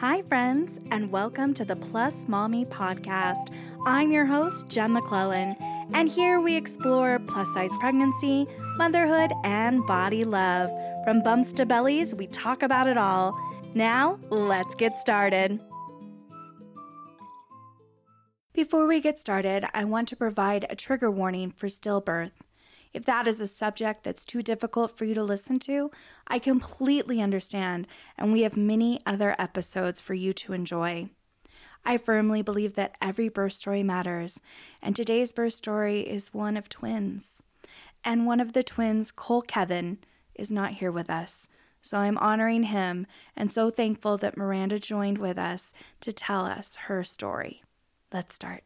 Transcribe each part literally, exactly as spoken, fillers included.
Hi, friends, and welcome to the Plus Mommy podcast. I'm your host, Jen McClellan, and here we explore plus-size pregnancy, motherhood, and body love. From bumps to bellies, we talk about it all. Now, let's get started. Before we get started, I want to provide a trigger warning for stillbirth. If that is a subject that's too difficult for you to listen to, I completely understand, and we have many other episodes for you to enjoy. I firmly believe that every birth story matters, and today's birth story is one of twins. And one of the twins, Cole Kevin, is not here with us, so I'm honoring him and so thankful that Miranda joined with us to tell us her story. Let's start.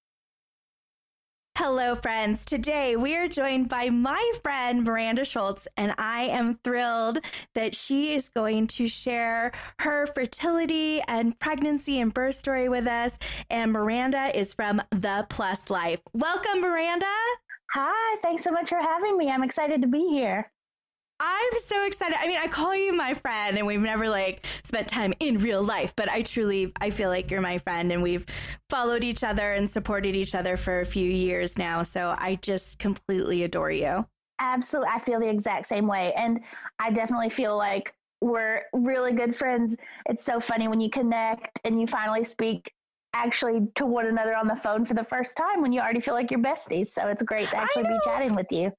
Hello, friends. Today we are joined by my friend Miranda Schultz, and I am thrilled that she is going to share her fertility and pregnancy and birth story with us. And Miranda is from The Plus Life. Welcome, Miranda. Hi, thanks so much for having me. I'm excited to be here. I'm so excited. I mean, I call you my friend and we've never like spent time in real life, but I truly, I feel like you're my friend and we've followed each other and supported each other for a few years now. So I just completely adore you. Absolutely. I feel the exact same way. And I definitely feel like we're really good friends. It's so funny when you connect and you finally speak actually to one another on the phone for the first time when you already feel like you're besties. So it's great to actually be chatting with you.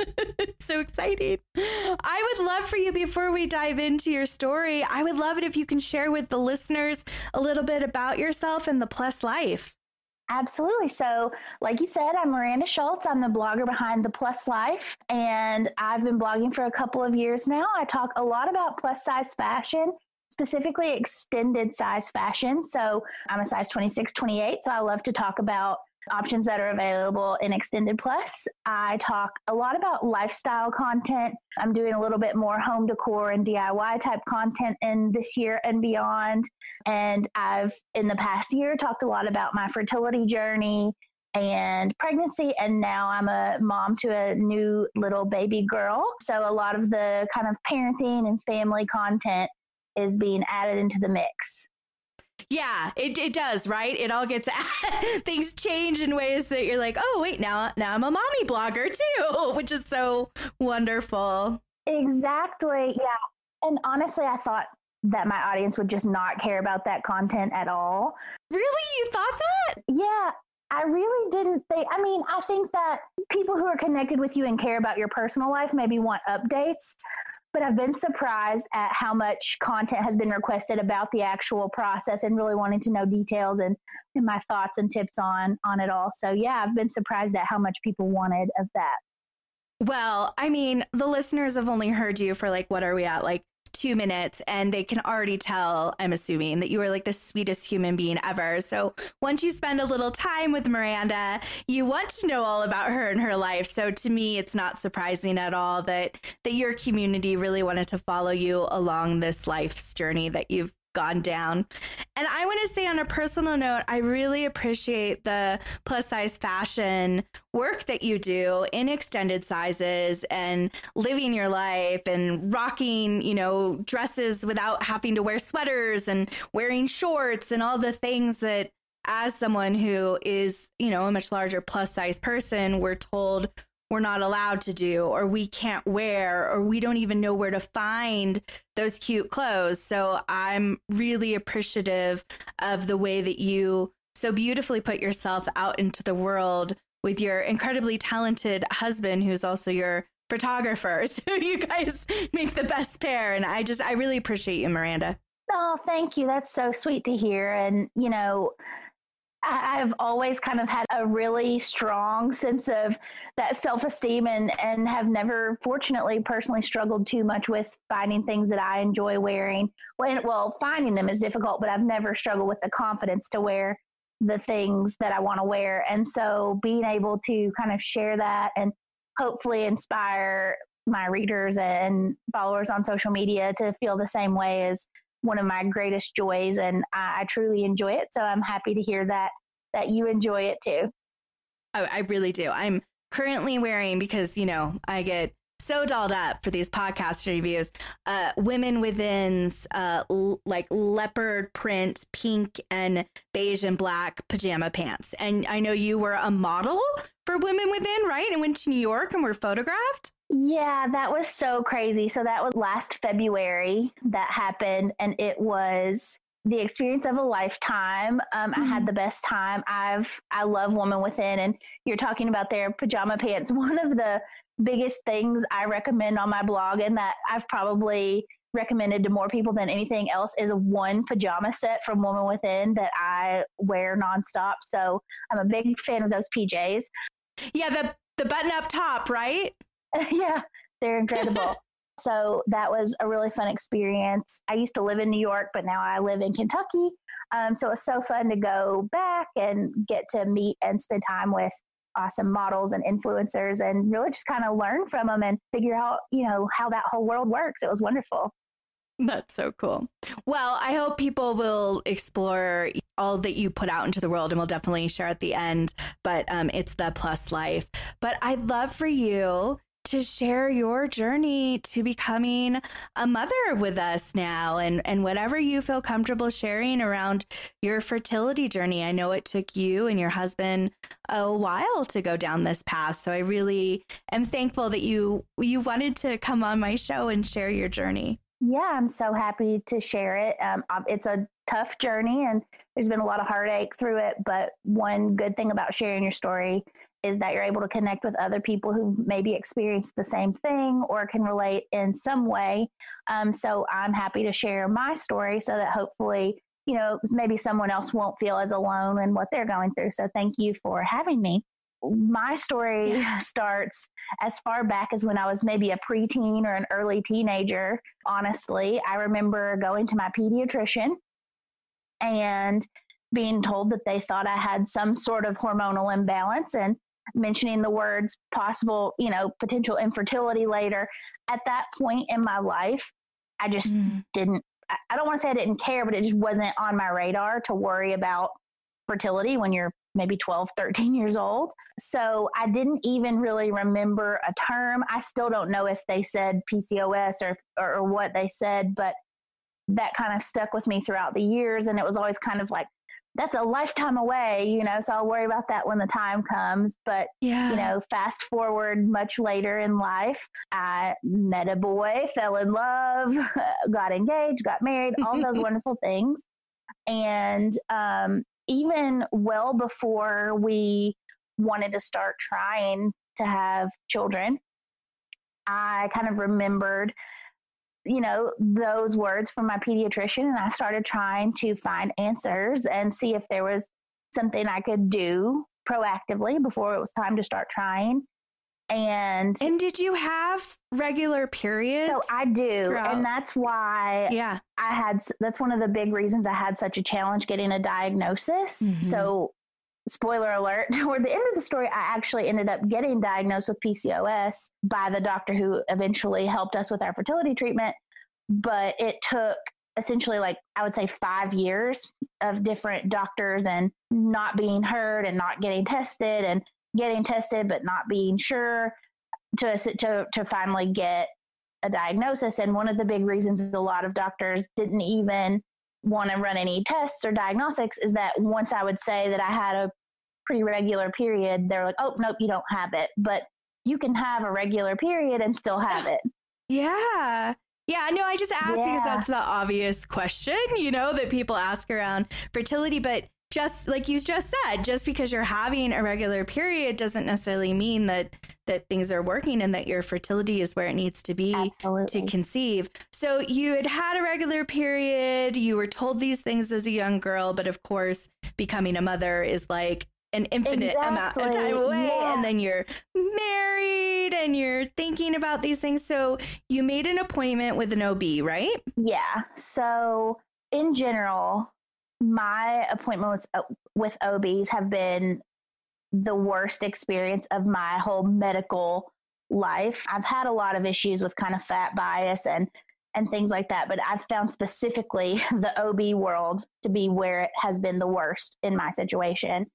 So exciting. I would love for you, before we dive into your story, I would love it if you can share with the listeners a little bit about yourself and The Plus Life. Absolutely. So like you said, I'm Miranda Schultz. I'm the blogger behind The Plus Life, and I've been blogging for a couple of years now. I talk a lot about plus size fashion, specifically extended size fashion. So I'm a size twenty-six, twenty-eight. So I love to talk about options that are available in Extended Plus. I talk a lot about lifestyle content. I'm doing a little bit more home decor and D I Y type content in this year and beyond. And I've, in the past year, talked a lot about my fertility journey and pregnancy. And now I'm a mom to a new little baby girl. So a lot of the kind of parenting and family content is being added into the mix. Yeah, it it does, right? It all gets, things change in ways that you're like, oh, wait, now, now I'm a mommy blogger too, which is so wonderful. Exactly. Yeah. And honestly, I thought that my audience would just not care about that content at all. Really? You thought that? Yeah. I really didn't think, I mean, I think that people who are connected with you and care about your personal life maybe want updates. But I've been surprised at how much content has been requested about the actual process and really wanting to know details and, and my thoughts and tips on, on it all. So yeah, I've been surprised at how much people wanted of that. Well, I mean, the listeners have only heard you for like, what are we at? Like two minutes, and they can already tell, I'm assuming, that you are like the sweetest human being ever. So once you spend a little time with Miranda, you want to know all about her and her life. So to me, it's not surprising at all that that your community really wanted to follow you along this life's journey that you've gone down. And I want to say, on a personal note, I really appreciate the plus size fashion work that you do in extended sizes and living your life and rocking, you know, dresses without having to wear sweaters and wearing shorts and all the things that, as someone who is, you know, a much larger plus size person, we're told we're not allowed to do, or we can't wear, or we don't even know where to find those cute clothes. So I'm really appreciative of the way that you so beautifully put yourself out into the world with your incredibly talented husband, who's also your photographer. So you guys make the best pair. And I just, I really appreciate you, Miranda. Oh, thank you. That's so sweet to hear. And, you know, I've always kind of had a really strong sense of that self-esteem and, and have never, fortunately, personally struggled too much with finding things that I enjoy wearing. Well, well, finding them is difficult, but I've never struggled with the confidence to wear the things that I want to wear. And so being able to kind of share that and hopefully inspire my readers and followers on social media to feel the same way is one of my greatest joys, and I, I truly enjoy it. So I'm happy to hear that that you enjoy it too. Oh, I really do. I'm currently wearing, because, you know, I get so dolled up for these podcast interviews. Uh, Women Within's uh, l- like leopard print, pink and beige and black pajama pants. And I know you were a model for Women Within, right? And went to New York and were photographed. Yeah, that was so crazy. So that was last February that happened, and it was the experience of a lifetime. Um, mm-hmm. I had the best time. I've I love Woman Within, and you're talking about their pajama pants. One of the biggest things I recommend on my blog, and that I've probably recommended to more people than anything else, is a one pajama set from Woman Within that I wear nonstop. So I'm a big fan of those P Js. Yeah, the the button up top, right? Yeah, they're incredible. So that was a really fun experience. I used to live in New York, but now I live in Kentucky. Um, so it was so fun to go back and get to meet and spend time with awesome models and influencers and really just kind of learn from them and figure out, you know, how that whole world works. It was wonderful. That's so cool. Well, I hope people will explore all that you put out into the world, and we'll definitely share at the end, but um, it's the Plus Life. But I'd love for you to share your journey to becoming a mother with us now, and, and whatever you feel comfortable sharing around your fertility journey. I know it took you and your husband a while to go down this path. So I really am thankful that you you wanted to come on my show and share your journey. Yeah, I'm so happy to share it. Um, it's a tough journey and there's been a lot of heartache through it. But one good thing about sharing your story is that you're able to connect with other people who maybe experienced the same thing or can relate in some way. Um, so I'm happy to share my story so that hopefully, you know, maybe someone else won't feel as alone in what they're going through. So thank you for having me. My story yeah. starts as far back as when I was maybe a preteen or an early teenager. Honestly, I remember going to my pediatrician and being told that they thought I had some sort of hormonal imbalance and mentioning the words possible, you know, potential infertility later. At that point in my life, I just mm. didn't, I don't want to say I didn't care, but it just wasn't on my radar to worry about fertility when you're maybe twelve, thirteen years old. So I didn't even really remember a term. I still don't know if they said P C O S or, or, or what they said, but that kind of stuck with me throughout the years. And it was always kind of like, that's a lifetime away, you know, so I'll worry about that when the time comes. But, yeah. you know, fast forward much later in life, I met a boy, fell in love, got engaged, got married, all those wonderful things. And um, even well before we wanted to start trying to have children, I kind of remembered, you know, those words from my pediatrician, and I started trying to find answers and see if there was something I could do proactively before it was time to start trying. And and did you have regular periods? So I do. Throughout? And that's why yeah. I had, that's one of the big reasons I had such a challenge getting a diagnosis. Mm-hmm. So spoiler alert, toward the end of the story, I actually ended up getting diagnosed with P C O S by the doctor who eventually helped us with our fertility treatment. But it took essentially, like, I would say five years of different doctors and not being heard and not getting tested and getting tested, but not being sure to, to, to finally get a diagnosis. And one of the big reasons is a lot of doctors didn't even want to run any tests or diagnostics is that once I would say that I had a pretty regular period, they're like, oh, nope, you don't have it. But you can have a regular period and still have it. Yeah. Yeah, no, I just asked yeah. because that's the obvious question, you know, that people ask around fertility. But just like you just said, just because you're having a regular period doesn't necessarily mean that that things are working and that your fertility is where it needs to be Absolutely. to conceive. So you had had a regular period. You were told these things as a young girl. But of course, becoming a mother is like an infinite exactly. amount of time away. Yeah. And then you're married and you're thinking about these things. So you made an appointment with an O B, right? Yeah. So in general, my appointments with O Bs have been the worst experience of my whole medical life. I've had a lot of issues with kind of fat bias and, and things like that, but I've found specifically the O B world to be where it has been the worst in my situation.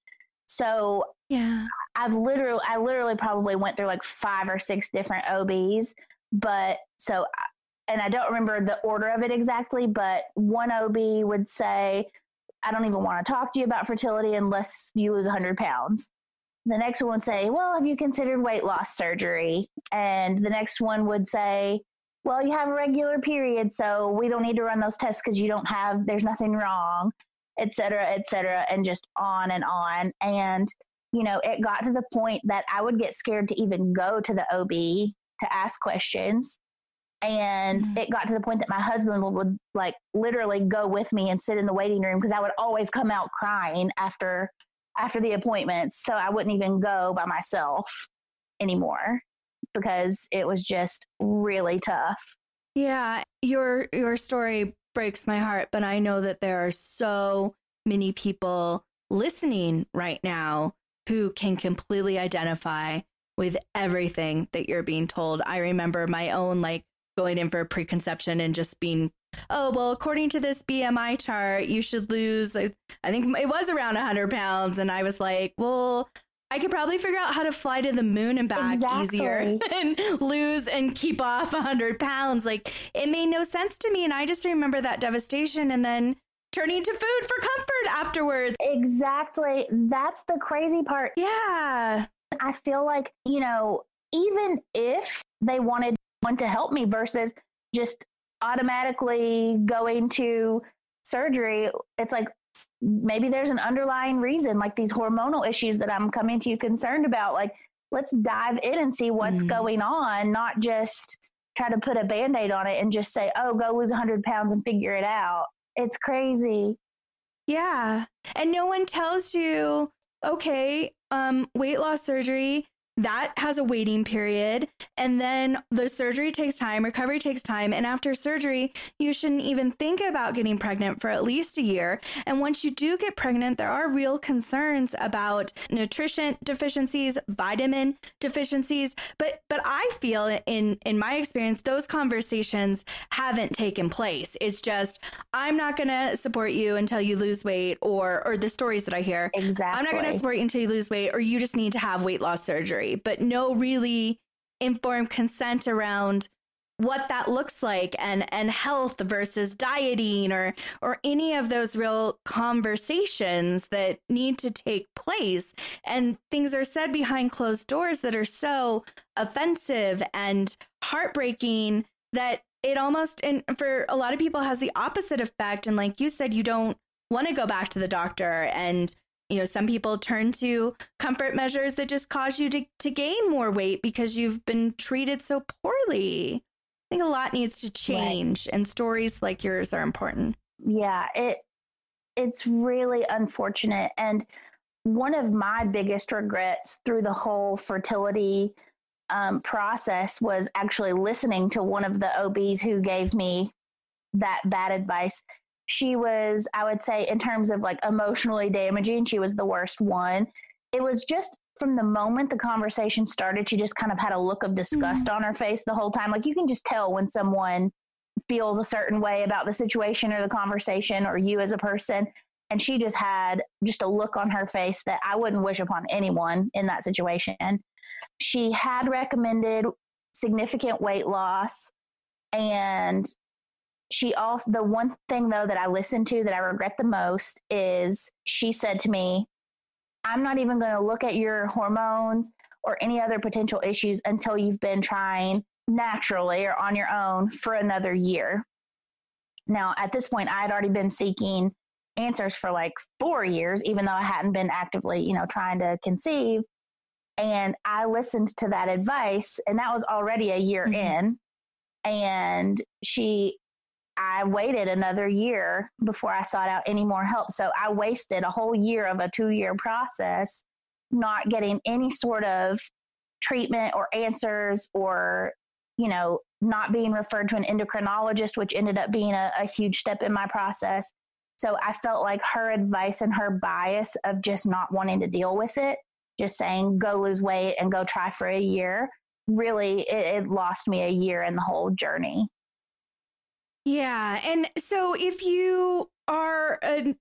So yeah, I've literally, I literally probably went through like five or six different O Bs, but so, and I don't remember the order of it exactly, but one O B would say, I don't even want to talk to you about fertility unless you lose one hundred pounds. The next one would say, well, have you considered weight loss surgery? And the next one would say, well, you have a regular period, so we don't need to run those tests because you don't have, there's nothing wrong, et cetera, et cetera, and just on and on. And, you know, it got to the point that I would get scared to even go to the O B to ask questions. And mm-hmm. it got to the point that my husband would, would like literally go with me and sit in the waiting room because I would always come out crying after after the appointments. So I wouldn't even go by myself anymore because it was just really tough. Yeah, your your story breaks my heart, but I know that there are so many people listening right now who can completely identify with everything that you're being told. I remember my own like going in for preconception and just being, oh, well, according to this B M I chart, you should lose, I think it was around one hundred pounds. And I was like, well, I could probably figure out how to fly to the moon and back exactly. easier and lose and keep off one hundred pounds. Like, it made no sense to me. And I just remember that devastation and then turning to food for comfort afterwards. Exactly. That's the crazy part. Yeah. I feel like, you know, even if they wanted one to help me versus just automatically going to surgery, it's like maybe there's an underlying reason, like these hormonal issues that I'm coming to you concerned about. Like, let's dive in and see what's mm. going on, not just try to put a Band-Aid on it and just say, oh, go lose one hundred pounds and figure it out. It's crazy. Yeah. And no one tells you, okay, um, weight loss surgery, that has a waiting period. And then the surgery takes time, recovery takes time. And after surgery, you shouldn't even think about getting pregnant for at least a year. And once you do get pregnant, there are real concerns about nutrition deficiencies, vitamin deficiencies. But but I feel in, in my experience, those conversations haven't taken place. It's just, I'm not going to support you until you lose weight, or or the stories that I hear. Exactly. I'm not going to support you until you lose weight, or you just need to have weight loss surgery. But no really informed consent around what that looks like, and, and health versus dieting, or or any of those real conversations that need to take place. And things are said behind closed doors that are so offensive and heartbreaking that it almost, and for a lot of people, has the opposite effect. And like you said, you don't want to go back to the doctor. And you know, some people turn to comfort measures that just cause you to, to gain more weight because you've been treated so poorly. I think a lot needs to change, right. And stories like yours are important. Yeah, it it's really unfortunate. And one of my biggest regrets through the whole fertility um, process was actually listening to one of the O Bs who gave me that bad advice. She was, I would say, in terms of like emotionally damaging, she was the worst one. It was just from the moment the conversation started, she just kind of had a look of disgust mm-hmm. on her face the whole time. Like, you can just tell when someone feels a certain way about the situation or the conversation or you as a person. And she just had just a look on her face that I wouldn't wish upon anyone in that situation. She had recommended significant weight loss, and she also, the one thing though that I listened to that I regret the most is she said to me, I'm not even going to look at your hormones or any other potential issues until you've been trying naturally or on your own for another year. Now, at this point, I had already been seeking answers for like four years, even though I hadn't been actively, you know, trying to conceive. And I listened to that advice, and that was already a year mm-hmm. in. And she, I waited another year before I sought out any more help. So I wasted a whole year of a two-year process not getting any sort of treatment or answers, or, you know, not being referred to an endocrinologist, which ended up being a, a huge step in my process. So I felt like her advice and her bias of just not wanting to deal with it, just saying, go lose weight and go try for a year, really, it, it lost me a year in the whole journey. Yeah. And so if you are a,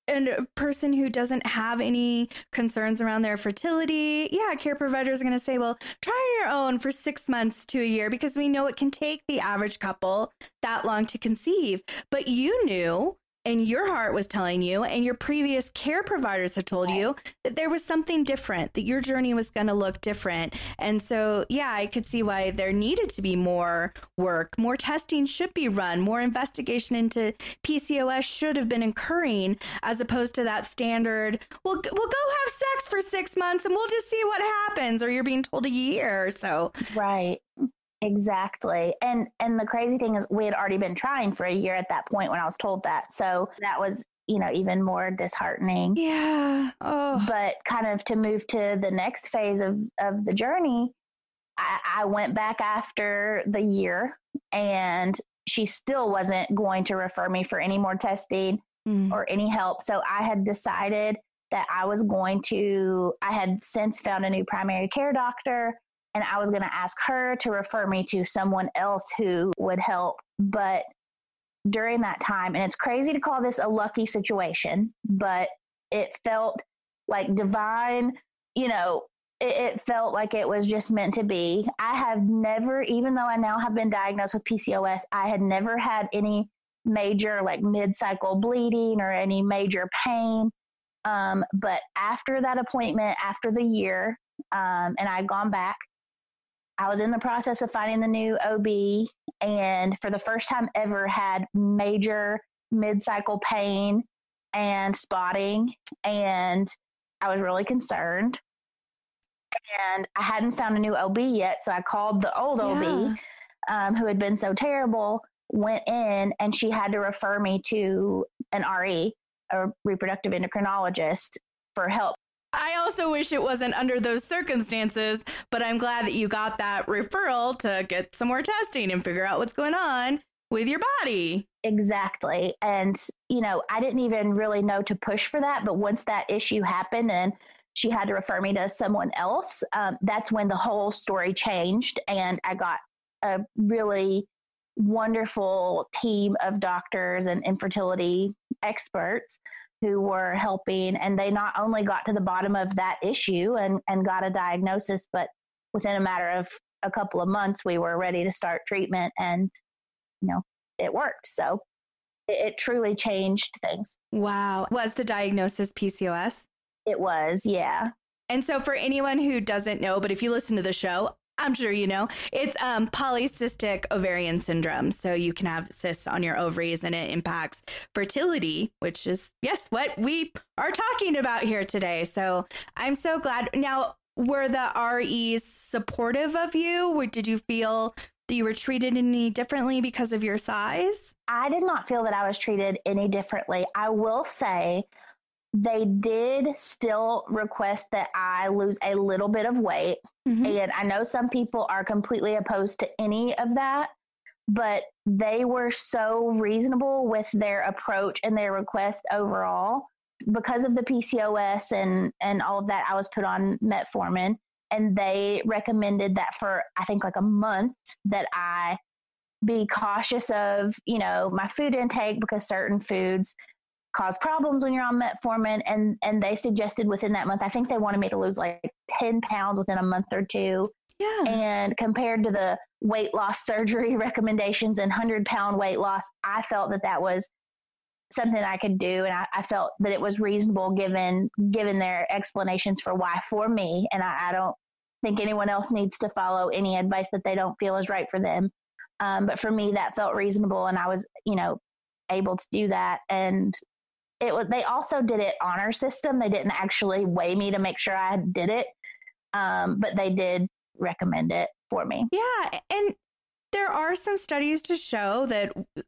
a person who doesn't have any concerns around their fertility, yeah, care providers are going to say, well, try on your own for six months to a year, because we know it can take the average couple that long to conceive. But you knew, and your heart was telling you, and your previous care providers had told you that there was something different, that your journey was going to look different. And so, yeah, I could see why there needed to be more work, more testing should be run, more investigation into P C O S should have been occurring, as opposed to that standard, well, we'll go have sex for six months and we'll just see what happens, or you're being told a year. So, right. Exactly. And and the crazy thing is we had already been trying for a year at that point when I was told that. So that was, you know, even more disheartening. Yeah. Oh. But kind of to move to the next phase of, of the journey, I, I went back after the year, and she still wasn't going to refer me for any more testing mm. or any help. So I had decided that I was going to, I had since found a new primary care doctor, and I was going to ask her to refer me to someone else who would help. But during that time, and it's crazy to call this a lucky situation, but it felt like divine, you know, it, it felt like it was just meant to be. I have never, even though I now have been diagnosed with P C O S, I had never had any major like mid-cycle bleeding or any major pain. Um, but after that appointment, after the year, um, and I had gone back, I was in the process of finding the new O B, and for the first time ever had major mid-cycle pain and spotting, and I was really concerned. And I hadn't found a new O B yet, so I called the old yeah. O B, um, who had been so terrible, went in, and she had to refer me to an R E, a reproductive endocrinologist, for help. I also wish it wasn't under those circumstances, but I'm glad that you got that referral to get some more testing and figure out what's going on with your body. Exactly. And, you know, I didn't even really know to push for that. But once that issue happened and she had to refer me to someone else, um, that's when the whole story changed. And I got a really wonderful team of doctors and infertility experts who were helping, and they not only got to the bottom of that issue and, and got a diagnosis, but within a matter of a couple of months, we were ready to start treatment, and, you know, it worked. So it, it truly changed things. Wow. Was the diagnosis P C O S? It was, yeah. And so for anyone who doesn't know, but if you listen to the show, I'm sure you know, it's um, polycystic ovarian syndrome. So you can have cysts on your ovaries, and it impacts fertility, which is, yes, what we are talking about here today. So I'm so glad. Now, were the R Es supportive of you? Or did you feel that you were treated any differently because of your size? I did not feel that I was treated any differently. I will say they did still request that I lose a little bit of weight. Mm-hmm. And I know some people are completely opposed to any of that, but they were so reasonable with their approach and their request overall. Because of the P C O S and, and all of that, I was put on metformin, and they recommended that for, I think, like a month, that I be cautious of, you know, my food intake, because certain foods cause problems when you're on metformin. And, and they suggested within that month, I think they wanted me to lose like ten pounds within a month or two. Yeah. And compared to the weight loss surgery recommendations and one hundred pound weight loss, I felt that that was something I could do. And I, I felt that it was reasonable given, given their explanations for why for me. And I, I don't think anyone else needs to follow any advice that they don't feel is right for them. Um, but for me, that felt reasonable. And I was, you know, able to do that. And it was, they also did it honor system. They didn't actually weigh me to make sure I did it. Um, but they did recommend it for me. Yeah. And there are some studies to show that,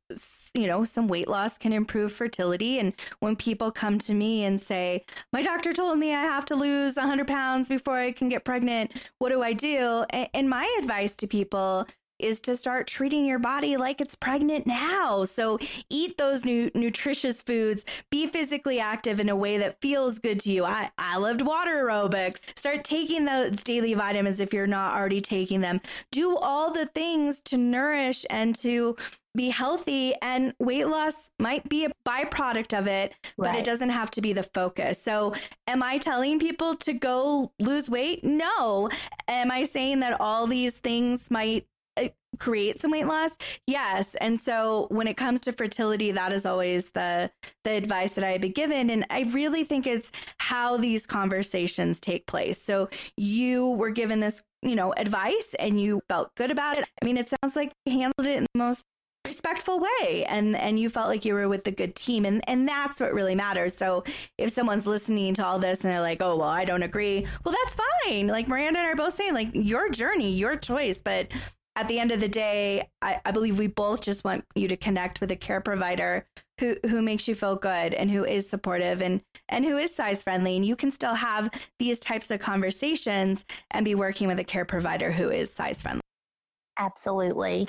you know, some weight loss can improve fertility. And when people come to me and say, my doctor told me I have to lose one hundred pounds before I can get pregnant, what do I do? And my advice to people, is to start treating your body like it's pregnant now. So eat those new nutritious foods, be physically active in a way that feels good to you. I, I loved water aerobics. Start taking those daily vitamins if you're not already taking them. Do all the things to nourish and to be healthy, and weight loss might be a byproduct of it, but right. It doesn't have to be the focus. So am I telling people to go lose weight? No. Am I saying that all these things might create some weight loss? Yes. And so when it comes to fertility, that is always the the advice that I've been given. And I really think it's how these conversations take place. So you were given this, you know, advice and you felt good about it. I mean, it sounds like you handled it in the most respectful way, and and you felt like you were with the good team, and and that's what really matters. So if someone's listening to all this and they're like, oh well, I don't agree, well, that's fine. Like Miranda and I are both saying, like, your journey, your choice, but at the end of the day, I, I believe we both just want you to connect with a care provider who who makes you feel good and who is supportive and and who is size friendly, and you can still have these types of conversations and be working with a care provider who is size friendly. Absolutely.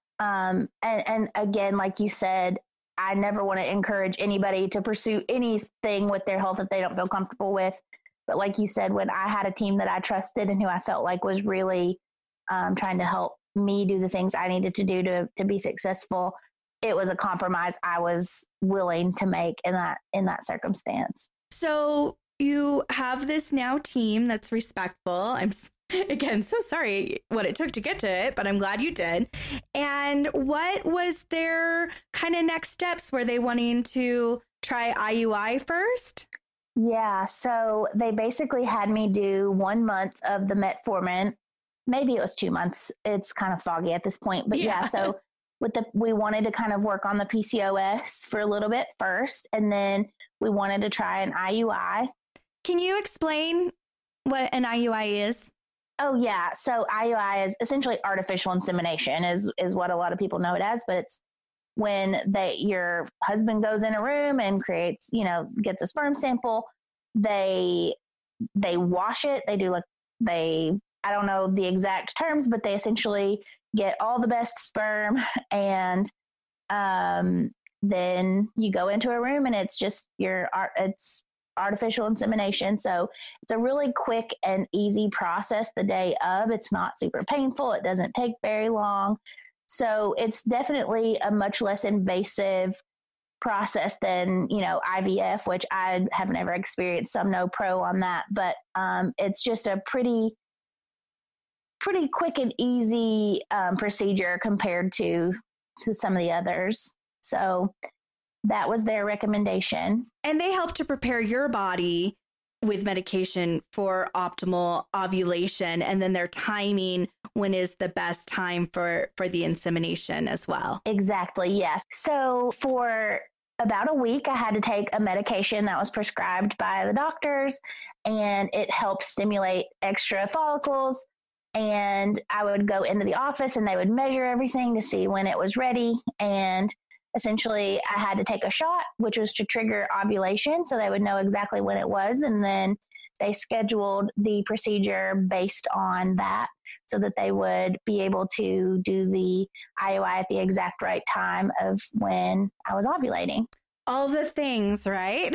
Um, and, and again, like you said, I never want to encourage anybody to pursue anything with their health that they don't feel comfortable with. But like you said, when I had a team that I trusted and who I felt like was really um, trying to help me do the things I needed to do to, to be successful, it was a compromise I was willing to make in that, in that circumstance. So you have this now team that's respectful. I'm Again, so sorry what it took to get to it, but I'm glad you did. And what was their kind of next steps? Were they wanting to try I U I first? Yeah, so they basically had me do one month of the metformin. Maybe it was two months. It's kind of foggy at this point, but yeah, yeah so with the we wanted to kind of work on the P C O S for a little bit first, and then we wanted to try an I U I. Can you explain what an I U I is? Oh, yeah. So I U I is essentially artificial insemination is, is what a lot of people know it as, but it's when they, your husband goes in a room and creates, you know, gets a sperm sample, they, they wash it. They do like, they, I don't know the exact terms, but they essentially get all the best sperm, and um, then you go into a room and it's just your art. It's artificial insemination. So it's a really quick and easy process the day of. It's not super painful. It doesn't take very long. So it's definitely a much less invasive process than, you know, I V F, which I have never experienced. So I'm no pro on that, but um, it's just a pretty, pretty quick and easy um, procedure compared to, to some of the others. So that was their recommendation. And they help to prepare your body with medication for optimal ovulation, and then their timing, when is the best time for, for the insemination as well. Exactly, yes. So for about a week, I had to take a medication that was prescribed by the doctors, and it helps stimulate extra follicles. And I would go into the office and they would measure everything to see when it was ready. And essentially, I had to take a shot, which was to trigger ovulation, so they would know exactly when it was. And then they scheduled the procedure based on that so that they would be able to do the I U I at the exact right time of when I was ovulating. All the things, right?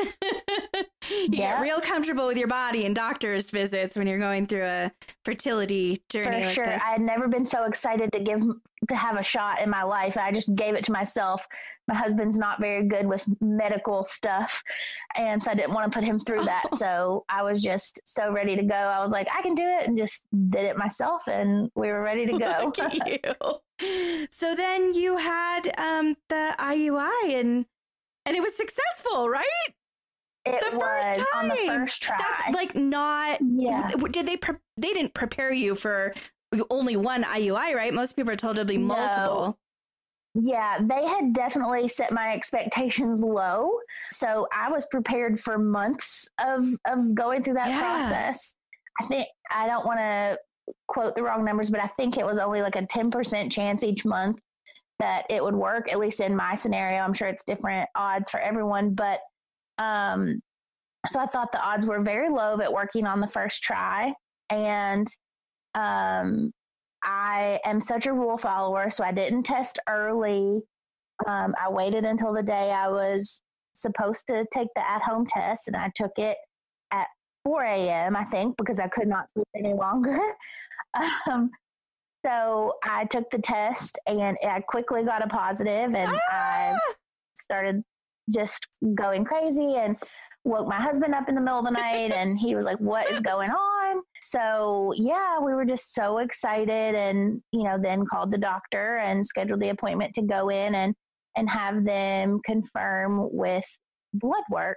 You yeah. get real comfortable with your body and doctor's visits when you're going through a fertility journey. For like sure. this. I had never been so excited to give to have a shot in my life. I just gave it to myself. My husband's not very good with medical stuff, and so I didn't want to put him through that. Oh. So I was just so ready to go. I was like, I can do it, and just did it myself, and we were ready to go. Look at you. So then you had um, the I U I, and and it was successful, right? It the was first time. On the first try. That's like not. Yeah. Did they? Pre- they didn't prepare you for only one I U I, right? Most people are told to be multiple. No. Yeah, they had definitely set my expectations low, so I was prepared for months of of going through that yeah. process. I think I don't want to quote the wrong numbers, but I think it was only like a ten percent chance each month that it would work, at least in my scenario. I'm sure it's different odds for everyone, but um, so I thought the odds were very low of it working on the first try. And um, I am such a rule follower, so I didn't test early. Um, I waited until the day I was supposed to take the at-home test, and I took it at four a.m., I think, because I could not sleep any longer. um, so I took the test, and I quickly got a positive, and ah! I started just going crazy and woke my husband up in the middle of the night, and he was like, what is going on? So yeah, we were just so excited, and, you know, then called the doctor and scheduled the appointment to go in and, and have them confirm with blood work,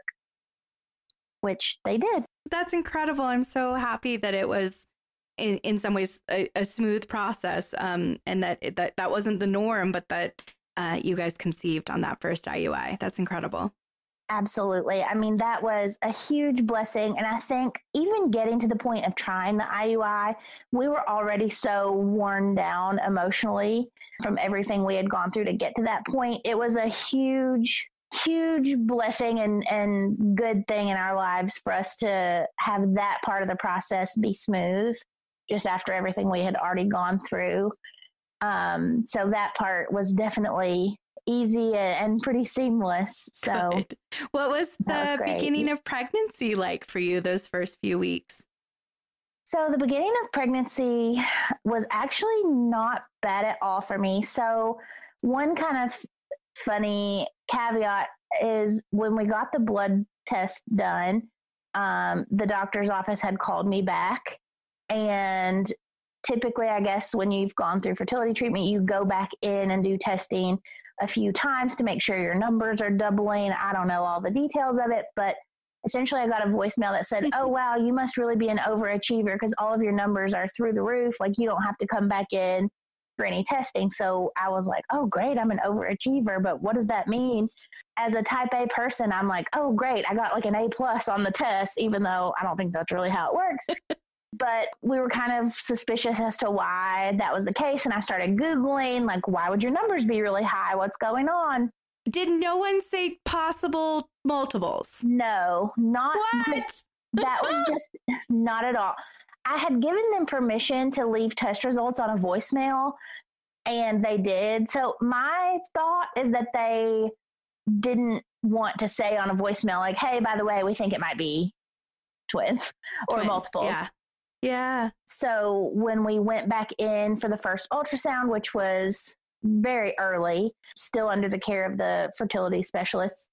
which they did. That's incredible. I'm so happy that it was in, in some ways a, a smooth process, um, and that, it, that that wasn't the norm, but that uh, you guys conceived on that first I U I. That's incredible. Absolutely. I mean, that was a huge blessing. And I think even getting to the point of trying the I U I, we were already so worn down emotionally from everything we had gone through to get to that point. It was a huge, huge blessing and, and good thing in our lives for us to have that part of the process be smooth just after everything we had already gone through. Um, so that part was definitely easy and pretty seamless. So Good. What was the was beginning of pregnancy like for you those first few weeks? So the beginning of pregnancy was actually not bad at all for me. So one kind of funny caveat is when we got the blood test done, um, the doctor's office had called me back, and typically, I guess when you've gone through fertility treatment, you go back in and do testing a few times to make sure your numbers are doubling. I don't know all the details of it, but essentially I got a voicemail that said, oh, wow, you must really be an overachiever because all of your numbers are through the roof. Like, you don't have to come back in for any testing. So I was like, oh, great, I'm an overachiever. But what does that mean? As a type A person, I'm like, oh, great, I got like an A plus on the test, even though I don't think that's really how it works. But we were kind of suspicious as to why that was the case. And I started Googling, like, why would your numbers be really high? What's going on? Did no one say possible multiples? No, not what? That was just not at all. I had given them permission to leave test results on a voicemail, and they did. So my thought is that they didn't want to say on a voicemail, like, hey, by the way, we think it might be twins or twins, multiples. Yeah. Yeah. So when we went back in for the first ultrasound, which was very early, still under the care of the fertility specialists,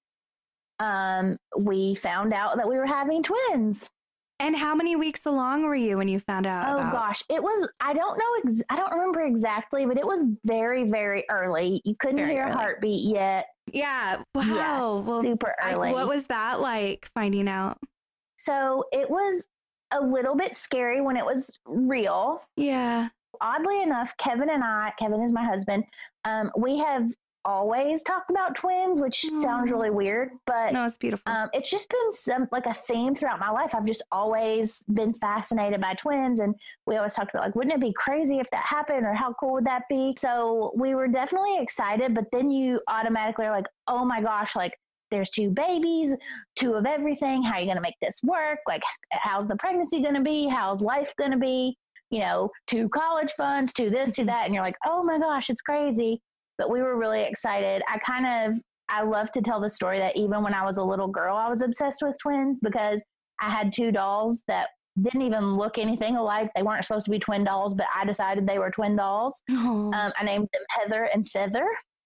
um, we found out that we were having twins. And how many weeks along were you when you found out? Oh about- gosh, it was, I don't know, ex- I don't remember exactly, but it was very, very early. You couldn't very hear early. A heartbeat yet. Yeah. Wow. Yes, well, super early. I, what was that like finding out? So it was a little bit scary when it was real. Yeah. Oddly enough, Kevin and I, Kevin is my husband, um, we have always talked about twins, which mm. sounds really weird, but no, it's beautiful. Um, it's just been some like a theme throughout my life. I've just always been fascinated by twins, and we always talked about like, wouldn't it be crazy if that happened, or how cool would that be? So we were definitely excited, but then you automatically are like, oh my gosh, like, there's two babies, two of everything. How are you going to make this work? Like, how's the pregnancy going to be? How's life going to be? You know, two college funds, two this, two that. And you're like, oh my gosh, it's crazy. But we were really excited. I kind of, I love to tell the story that even when I was a little girl, I was obsessed with twins because I had two dolls that didn't even look anything alike. They weren't supposed to be twin dolls, but I decided they were twin dolls. Um, I named them Heather and Feather.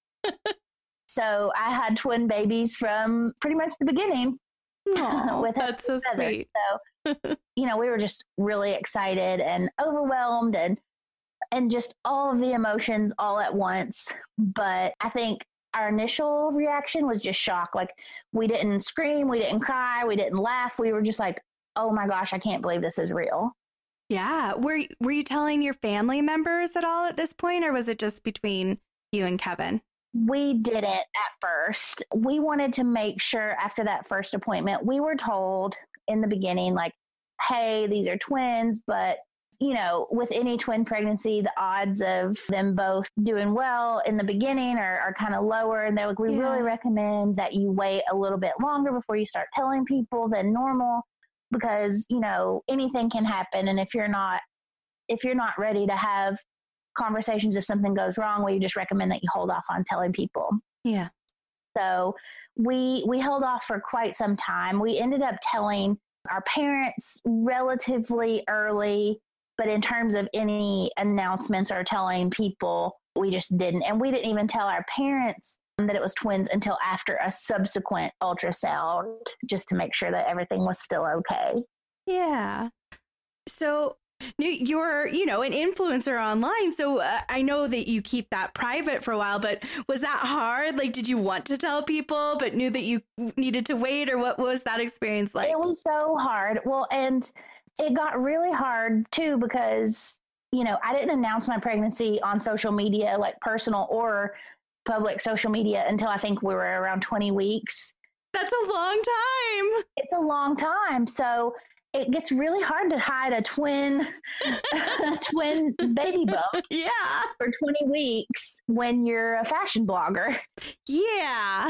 So I had twin babies from pretty much the beginning. Aww, with that's so Feather. Sweet. So, you know, we were just really excited and overwhelmed and and just all of the emotions all at once. But I think our initial reaction was just shock. Like, we didn't scream, we didn't cry, we didn't laugh. We were just like, oh my gosh, I can't believe this is real. Yeah. Were, were you telling your family members at all at this point, or was it just between you and Kevin? We didn't at first. We wanted to make sure after that first appointment, we were told in the beginning, like, hey, these are twins, but you know, with any twin pregnancy, the odds of them both doing well in the beginning are, are kind of lower. And they're like, we yeah. really recommend that you wait a little bit longer before you start telling people than normal, because, you know, anything can happen. And if you're not, if you're not ready to have conversations, if something goes wrong, we just recommend that you hold off on telling people. Yeah. So we we held off for quite some time. We ended up telling our parents relatively early, but in terms of any announcements or telling people, we just didn't. And we didn't even tell our parents that it was twins until after a subsequent ultrasound, just to make sure that everything was still okay. Yeah. So you're, you know, an influencer online. So uh, I know that you keep that private for a while, but was that hard? Like, did you want to tell people, but knew that you needed to wait, or what was that experience like? It was so hard. Well, and it got really hard too, because, you know, I didn't announce my pregnancy on social media, like personal or public social media, until I think we were around twenty weeks. That's a long time. It's a long time. So it gets really hard to hide a twin, a twin baby bump. Yeah. For twenty weeks when you're a fashion blogger. Yeah.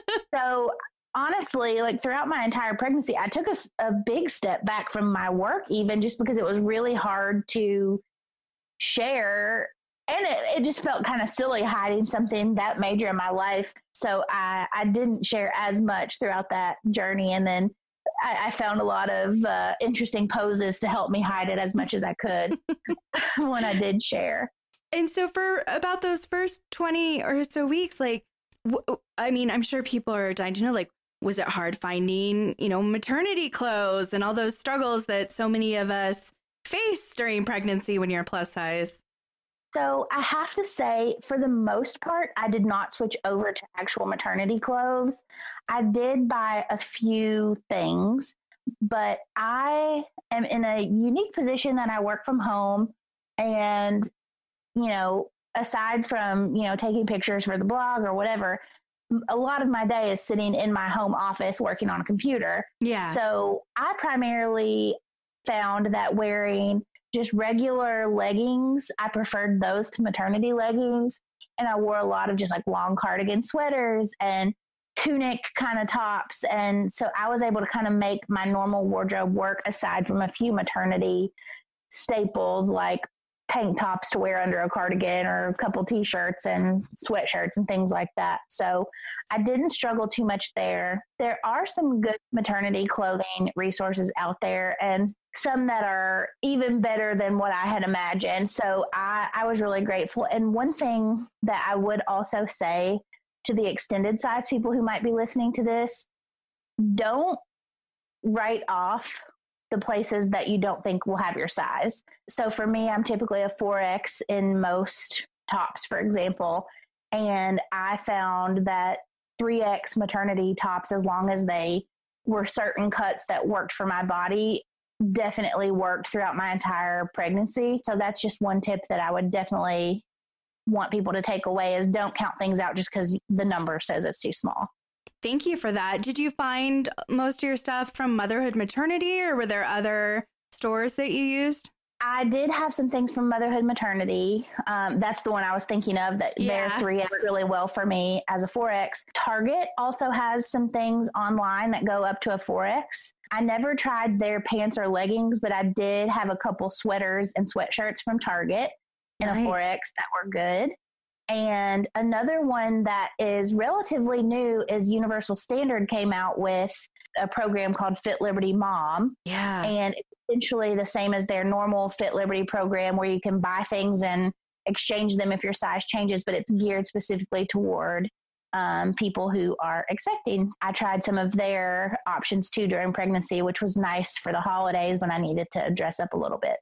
So honestly, like throughout my entire pregnancy, I took a, a big step back from my work, even just because it was really hard to share. And it, it just felt kind of silly hiding something that major in my life. So I, I didn't share as much throughout that journey. And then I, I found a lot of uh, interesting poses to help me hide it as much as I could when I did share. And so for about those first twenty or so weeks, like, w- I mean, I'm sure people are dying to know, like, was it hard finding, you know, maternity clothes and all those struggles that so many of us face during pregnancy when you're plus size? So I have to say, for the most part, I did not switch over to actual maternity clothes. I did buy a few things, but I am in a unique position that I work from home. And, you know, aside from, you know, taking pictures for the blog or whatever, a lot of my day is sitting in my home office working on a computer. Yeah. So I primarily found that wearing just regular leggings, I preferred those to maternity leggings. And I wore a lot of just like long cardigan sweaters and tunic kind of tops. And so I was able to kind of make my normal wardrobe work, aside from a few maternity staples like tank tops to wear under a cardigan or a couple t-shirts and sweatshirts and things like that. So I didn't struggle too much there. There are some good maternity clothing resources out there, and some that are even better than what I had imagined. So I, I was really grateful. And one thing that I would also say to the extended size people who might be listening to this, don't write off the places that you don't think will have your size. So for me, I'm typically a four X in most tops, for example. And I found that three X maternity tops, as long as they were certain cuts that worked for my body, definitely worked throughout my entire pregnancy. So that's just one tip that I would definitely want people to take away, is don't count things out just because the number says it's too small. Thank you for that. Did you find most of your stuff from Motherhood Maternity, or were there other stores that you used? I did have some things from Motherhood Maternity. Um, that's the one I was thinking of, that Yeah. their three X worked really well for me as a four X. Target also has some things online that go up to a four X. I never tried their pants or leggings, but I did have a couple sweaters and sweatshirts from Target in Nice. a four X that were good. And another one that is relatively new is Universal Standard came out with a program called Fit Liberty Mom. Yeah. And it's essentially the same as their normal Fit Liberty program, where you can buy things and exchange them if your size changes, but it's geared specifically toward um, people who are expecting. I tried some of their options too during pregnancy, which was nice for the holidays when I needed to dress up a little bit.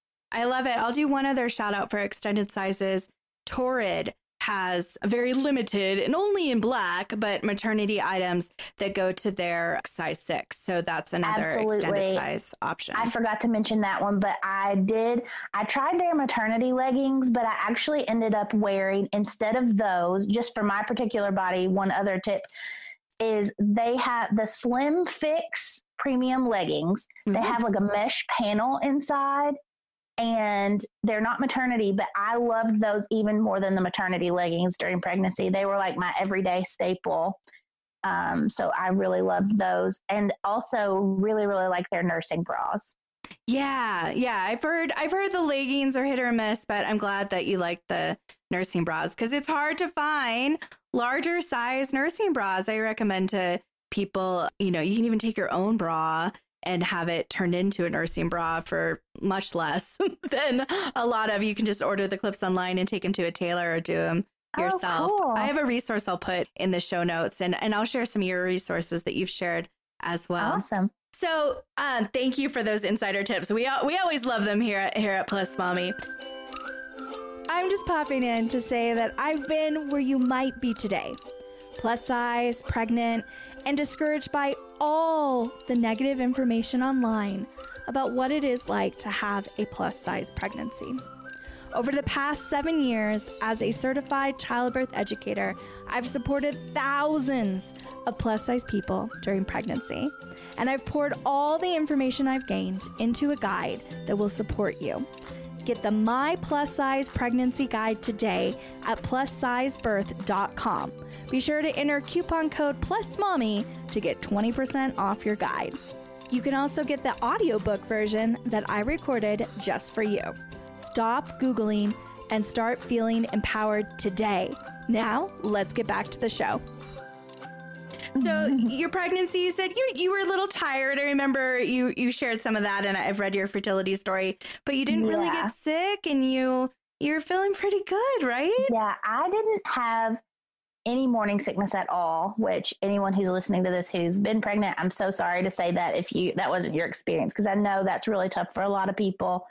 I love it. I'll do one other shout out for extended sizes. Torrid has a very limited and only in black, but maternity items that go to their size six. So that's another Absolutely. extended size option. I forgot to mention that one, but I did. I tried their maternity leggings, but I actually ended up wearing, instead of those, just for my particular body, one other tip is they have the Slim Fix premium leggings. Mm-hmm. They have like a mesh panel inside. And they're not maternity, but I loved those even more than the maternity leggings during pregnancy. They were like my everyday staple. Um, so I really loved those. And also really, really like their nursing bras. Yeah, yeah. I've heard I've heard the leggings are hit or miss, but I'm glad that you like the nursing bras because it's hard to find larger size nursing bras. I recommend to people, you know, you can even take your own bra and have it turned into a nursing bra for much less than a lot of. You can just order the clips online and take them to a tailor or do them yourself. Oh, cool. I have a resource I'll put in the show notes, and, and I'll share some of your resources that you've shared as well. Awesome. So um, thank you for those insider tips. We we always love them here at, here at Plus Mommy. I'm just popping in to say that I've been where you might be today. Plus size, pregnant, and discouraged by all the negative information online about what it is like to have a plus size pregnancy. Over the past seven years, as a certified childbirth educator, I've supported thousands of plus size people during pregnancy. And I've poured all the information I've gained into a guide that will support you. Get the My Plus Size Pregnancy Guide today at plus size birth dot com. Be sure to enter coupon code PLUSMOMMY to get twenty percent off your guide. You can also get the audiobook version that I recorded just for you. Stop Googling and start feeling empowered today. Now, let's get back to the show. So your pregnancy, you said you you were a little tired. I remember you you shared some of that, and I've read your fertility story, but you didn't really Yeah. get sick, and you you're feeling pretty good, right? Yeah, I didn't have any morning sickness at all, which anyone who's listening to this who's been pregnant, I'm so sorry to say that if you that wasn't your experience, because I know that's really tough for a lot of people.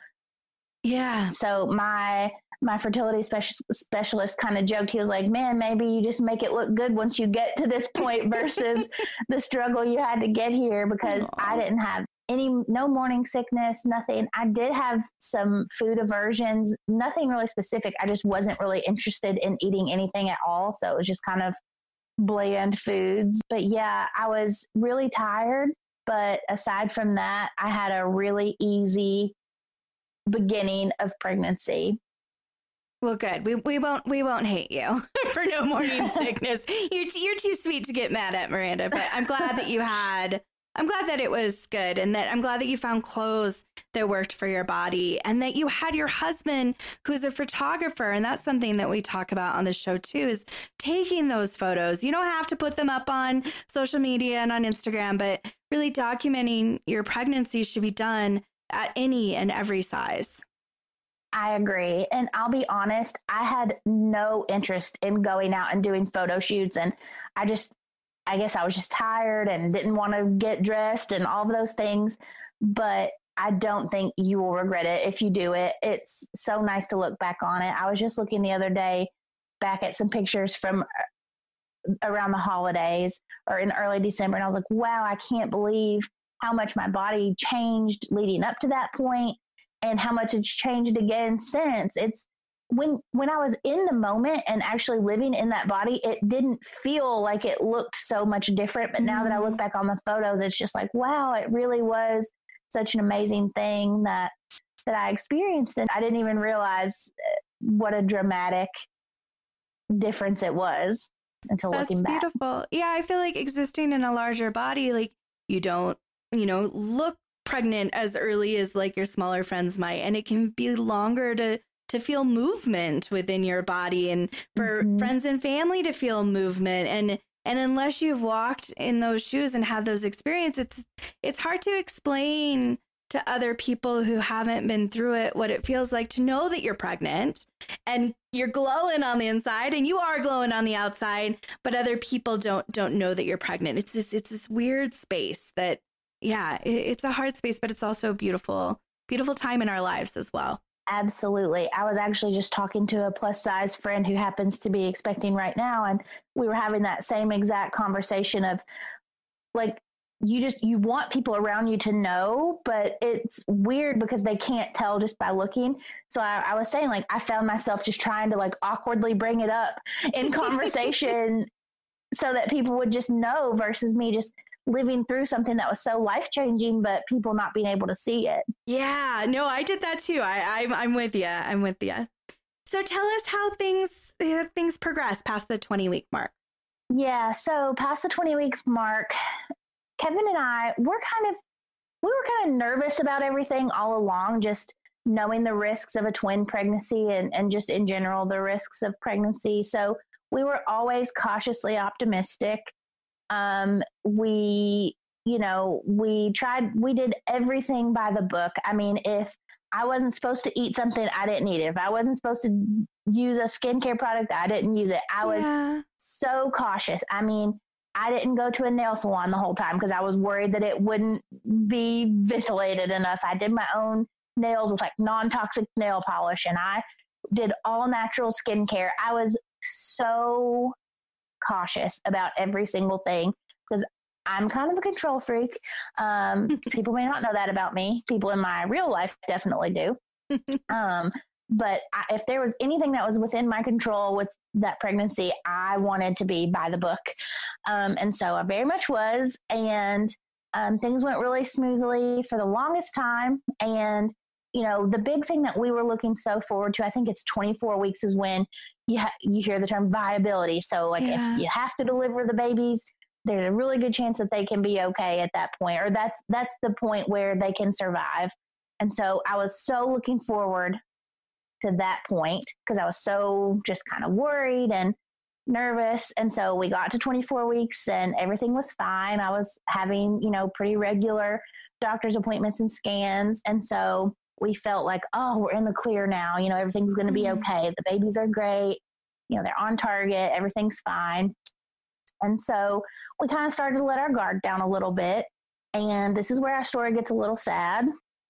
Yeah. So my my fertility speci- specialist kind of joked. He was like, man, maybe you just make it look good once you get to this point versus the struggle you had to get here, because Aww. I didn't have any, no morning sickness, nothing. I did have some food aversions, nothing really specific. I just wasn't really interested in eating anything at all. So it was just kind of bland foods. But yeah, I was really tired. But aside from that, I had a really easy beginning of pregnancy. Well, good. We we won't we won't hate you for no morning sickness. You're t- you're too sweet to get mad at, Miranda. But I'm glad that you had. I'm glad that it was good, and that I'm glad that you found clothes that worked for your body, and that you had your husband who's a photographer, and that's something that we talk about on the show too. Is taking those photos. You don't have to put them up on social media and on Instagram, but really documenting your pregnancy should be done at any and every size. I agree. And I'll be honest, I had no interest in going out and doing photo shoots. And I just, I guess I was just tired and didn't want to get dressed and all of those things. But I don't think you will regret it if you do it. It's so nice to look back on it. I was just looking the other day back at some pictures from around the holidays or in early December. And I was like, wow, I can't believe how much my body changed leading up to that point, and how much it's changed again since. It's when when I was in the moment and actually living in that body, it didn't feel like it looked so much different. But now that I look back on the photos, it's just like, wow, it really was such an amazing thing that that I experienced. And I didn't even realize what a dramatic difference it was until That's looking back. beautiful. Yeah, I feel like existing in a larger body, like you don't, you know, look pregnant as early as like your smaller friends might, and it can be longer to to feel movement within your body, and for Mhm. friends and family to feel movement, and and unless you've walked in those shoes and had those experiences, it's it's hard to explain to other people who haven't been through it what it feels like to know that you're pregnant and you're glowing on the inside, and you are glowing on the outside, but other people don't don't know that you're pregnant. It's this it's this weird space that, yeah, it, it's a hard space, but it's also a beautiful, beautiful time in our lives as well. Absolutely. I was actually just talking to a plus size friend who happens to be expecting right now. And we were having that same exact conversation of like, you just, you want people around you to know, but it's weird because they can't tell just by looking. So I, I was saying, like, I found myself just trying to like awkwardly bring it up in conversation so that people would just know versus me just living through something that was so life-changing, but people not being able to see it. Yeah, no, I did that too. I, I'm, I'm with you. I'm with you. So tell us how things, uh, things progress past the twenty week mark. Yeah. So past the twenty week mark, Kevin and I, we're kind of we were kind of nervous about everything all along, just knowing the risks of a twin pregnancy and, and just in general, the risks of pregnancy. So we were always cautiously optimistic. Um, we, you know, we tried, we did everything by the book. I mean, if I wasn't supposed to eat something, I didn't eat it. If I wasn't supposed to use a skincare product, I didn't use it. I was yeah. so cautious. I mean, I didn't go to a nail salon the whole time because I was worried that it wouldn't be ventilated enough. I did my own nails with like non-toxic nail polish, and I did all natural skincare. I was so cautious about every single thing because I'm kind of a control freak. Um, people may not know that about me. People in my real life definitely do. um, but I, if there was anything that was within my control with that pregnancy, I wanted to be by the book. Um, and so I very much was. And um, things went really smoothly for the longest time. And you know, the big thing that we were looking so forward to, I think it's twenty-four weeks is when you ha- you hear the term viability. So like yeah. if you have to deliver the babies, there's a really good chance that they can be okay at that point, or that's, that's the point where they can survive. And so I was so looking forward to that point because I was so just kind of worried and nervous. And so we got to twenty-four weeks and everything was fine. I was having, you know, pretty regular doctor's appointments and scans. And so we felt like, oh, we're in the clear now. You know, everything's going to be okay. The babies are great. You know, they're on target. Everything's fine. And so we kind of started to let our guard down a little bit. And this is where our story gets a little sad.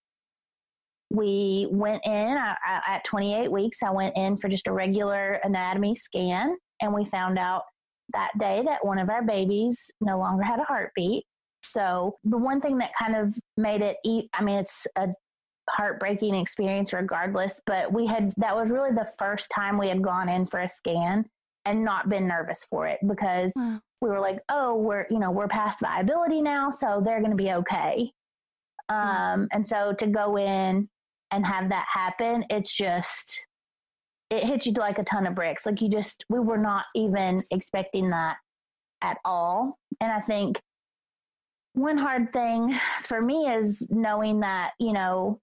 We went in I, I, at twenty-eight weeks. I went in for just a regular anatomy scan. And we found out that day that one of our babies no longer had a heartbeat. So the one thing that kind of made it, e- I mean, it's a heartbreaking experience regardless, but we had, that was really the first time we had gone in for a scan and not been nervous for it because wow. we were like, oh, we're, you know, we're past viability now, so they're going to be okay. Um, wow. And so to go in and have that happen, it's just, it hits you like a ton of bricks. Like you just, we were not even expecting that at all. And I think one hard thing for me is knowing that, you know,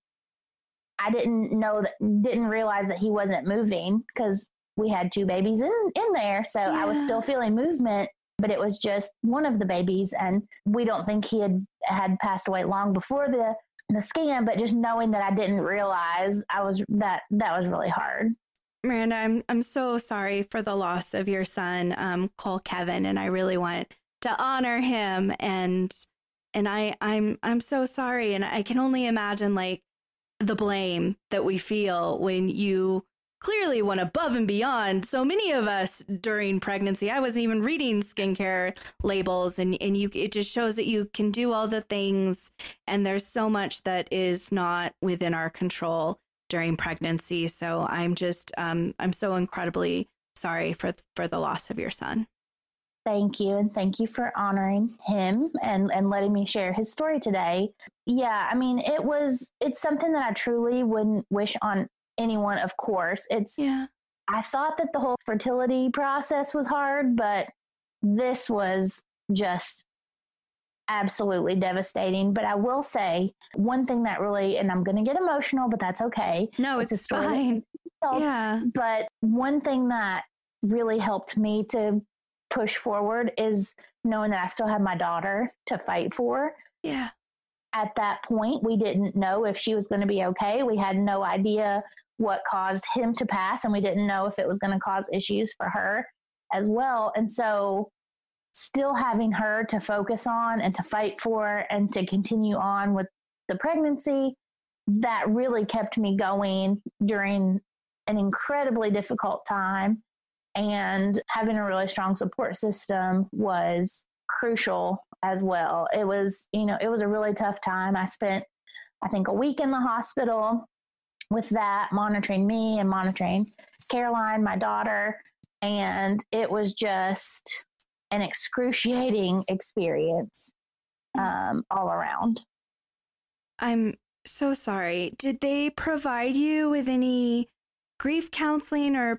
I didn't know that, didn't realize that he wasn't moving because we had two babies in, in there. So yeah. I was still feeling movement, but it was just one of the babies. And we don't think he had, had passed away long before the, the scan, but just knowing that I didn't realize I was, that, that was really hard. Miranda, I'm, I'm so sorry for the loss of your son, um, Cole Kevin. And I really want to honor him. And, and I, I'm, I'm so sorry. And I can only imagine like, the blame that we feel when you clearly went above and beyond. So many of us during pregnancy, I wasn't even reading skincare labels, and, and you, it just shows that you can do all the things. And there's so much that is not within our control during pregnancy. So I'm just, um, I'm so incredibly sorry for, for the loss of your son. Thank you. And thank you for honoring him and, and letting me share his story today. Yeah, I mean, it was, it's something that I truly wouldn't wish on anyone, of course. It's, yeah. I thought that the whole fertility process was hard, but this was just absolutely devastating. But I will say one thing that really, and I'm going to get emotional, but that's okay. No, it's, it's a story. Fine. Yeah. But one thing that really helped me to push forward is knowing that I still had my daughter to fight for. Yeah. At that point, we didn't know if she was going to be okay. We had no idea what caused him to pass, and we didn't know if it was going to cause issues for her as well. And so still having her to focus on and to fight for and to continue on with the pregnancy, that really kept me going during an incredibly difficult time. And having a really strong support system was crucial as well. It was, you know, it was a really tough time. I spent, I think, a week in the hospital with that, monitoring me and monitoring Caroline, my daughter. And it was just an excruciating experience um, all around. I'm so sorry. Did they provide you with any grief counseling or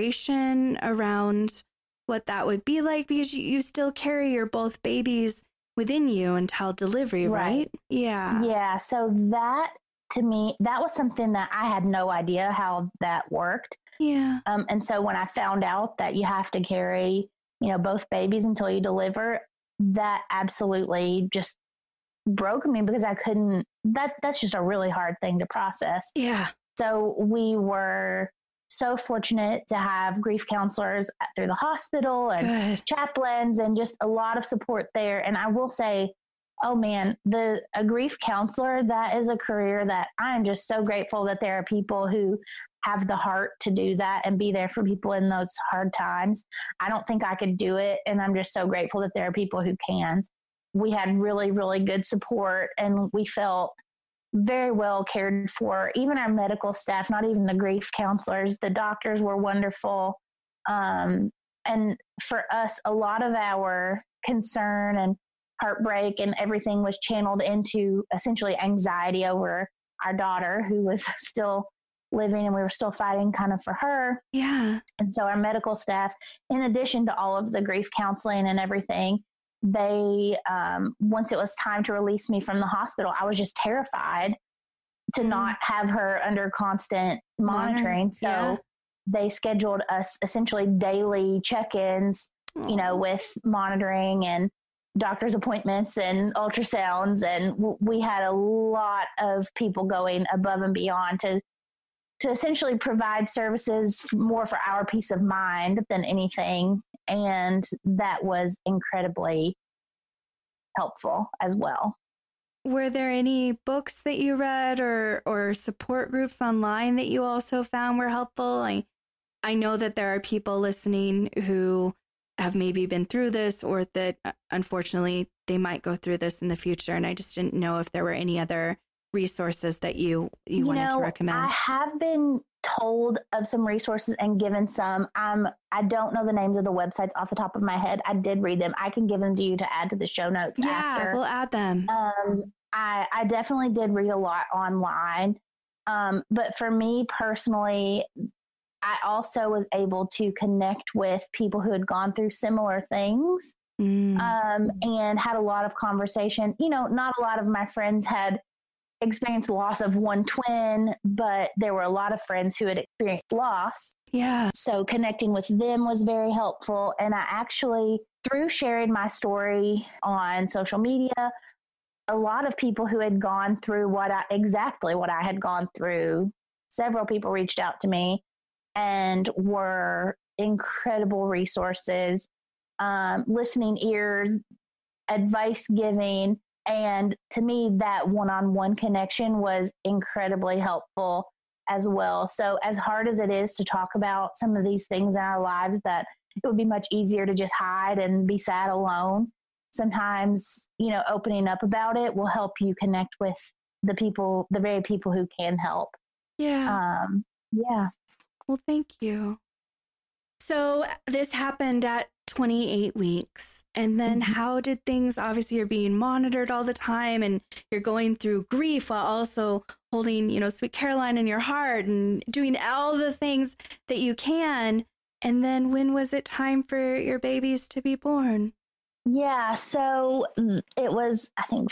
preparation around what that would be like? Because you, you still carry your both babies within you until delivery, right? right? Yeah. Yeah. So that, to me, that was something that I had no idea how that worked. Yeah. Um, and so when I found out that you have to carry, you know, both babies until you deliver, that absolutely just broke me because I couldn't, that that's just a really hard thing to process. Yeah. So we were so fortunate to have grief counselors through the hospital and Good. chaplains and just a lot of support there. And I will say, oh man, the a grief counselor, that is a career that I'm just so grateful that there are people who have the heart to do that and be there for people in those hard times. I don't think I could do it. And I'm just so grateful that there are people who can. We had really, really good support and we felt very well cared for. Even our medical staff, not even the grief counselors, the doctors were wonderful. Um, and for us, a lot of our concern and heartbreak and everything was channeled into essentially anxiety over our daughter who was still living and we were still fighting kind of for her. Yeah. And so our medical staff, in addition to all of the grief counseling and everything, they, um, once it was time to release me from the hospital, I was just terrified to mm. not have her under constant monitoring. So yeah. they scheduled us essentially daily check-ins, Aww. you know, with monitoring and doctor's appointments and ultrasounds. And w- we had a lot of people going above and beyond to, to essentially provide services more for our peace of mind than anything. And that was incredibly helpful as well. Were there any books that you read or, or support groups online that you also found were helpful? I, I know that there are people listening who have maybe been through this or that unfortunately they might go through this in the future. And I just didn't know if there were any other resources that you, you, you wanted know, to recommend. I have been told of some resources and given some. Um, I don't know the names of the websites off the top of my head. I did read them. I can give them to you to add to the show notes. Yeah, after. we'll add them. Um, I, I definitely did read a lot online. Um, but for me personally, I also was able to connect with people who had gone through similar things mm. um, and had a lot of conversation. You know, not a lot of my friends had experienced loss of one twin, but there were a lot of friends who had experienced loss. Yeah. So connecting with them was very helpful. And I actually, through sharing my story on social media, a lot of people who had gone through what I, exactly what I had gone through, several people reached out to me and were incredible resources, um, listening ears, advice giving. And to me, that one-on-one connection was incredibly helpful as well. So as hard as it is to talk about some of these things in our lives that it would be much easier to just hide and be sad alone, sometimes, you know, opening up about it will help you connect with the people, the very people who can help. Yeah. Um, yeah. Well, thank you. So this happened at twenty-eight weeks. And then mm-hmm. how did things, obviously you're being monitored all the time and you're going through grief while also holding, you know, sweet Caroline in your heart and doing all the things that you can. And then when was it time for your babies to be born? Yeah. So it was, I think,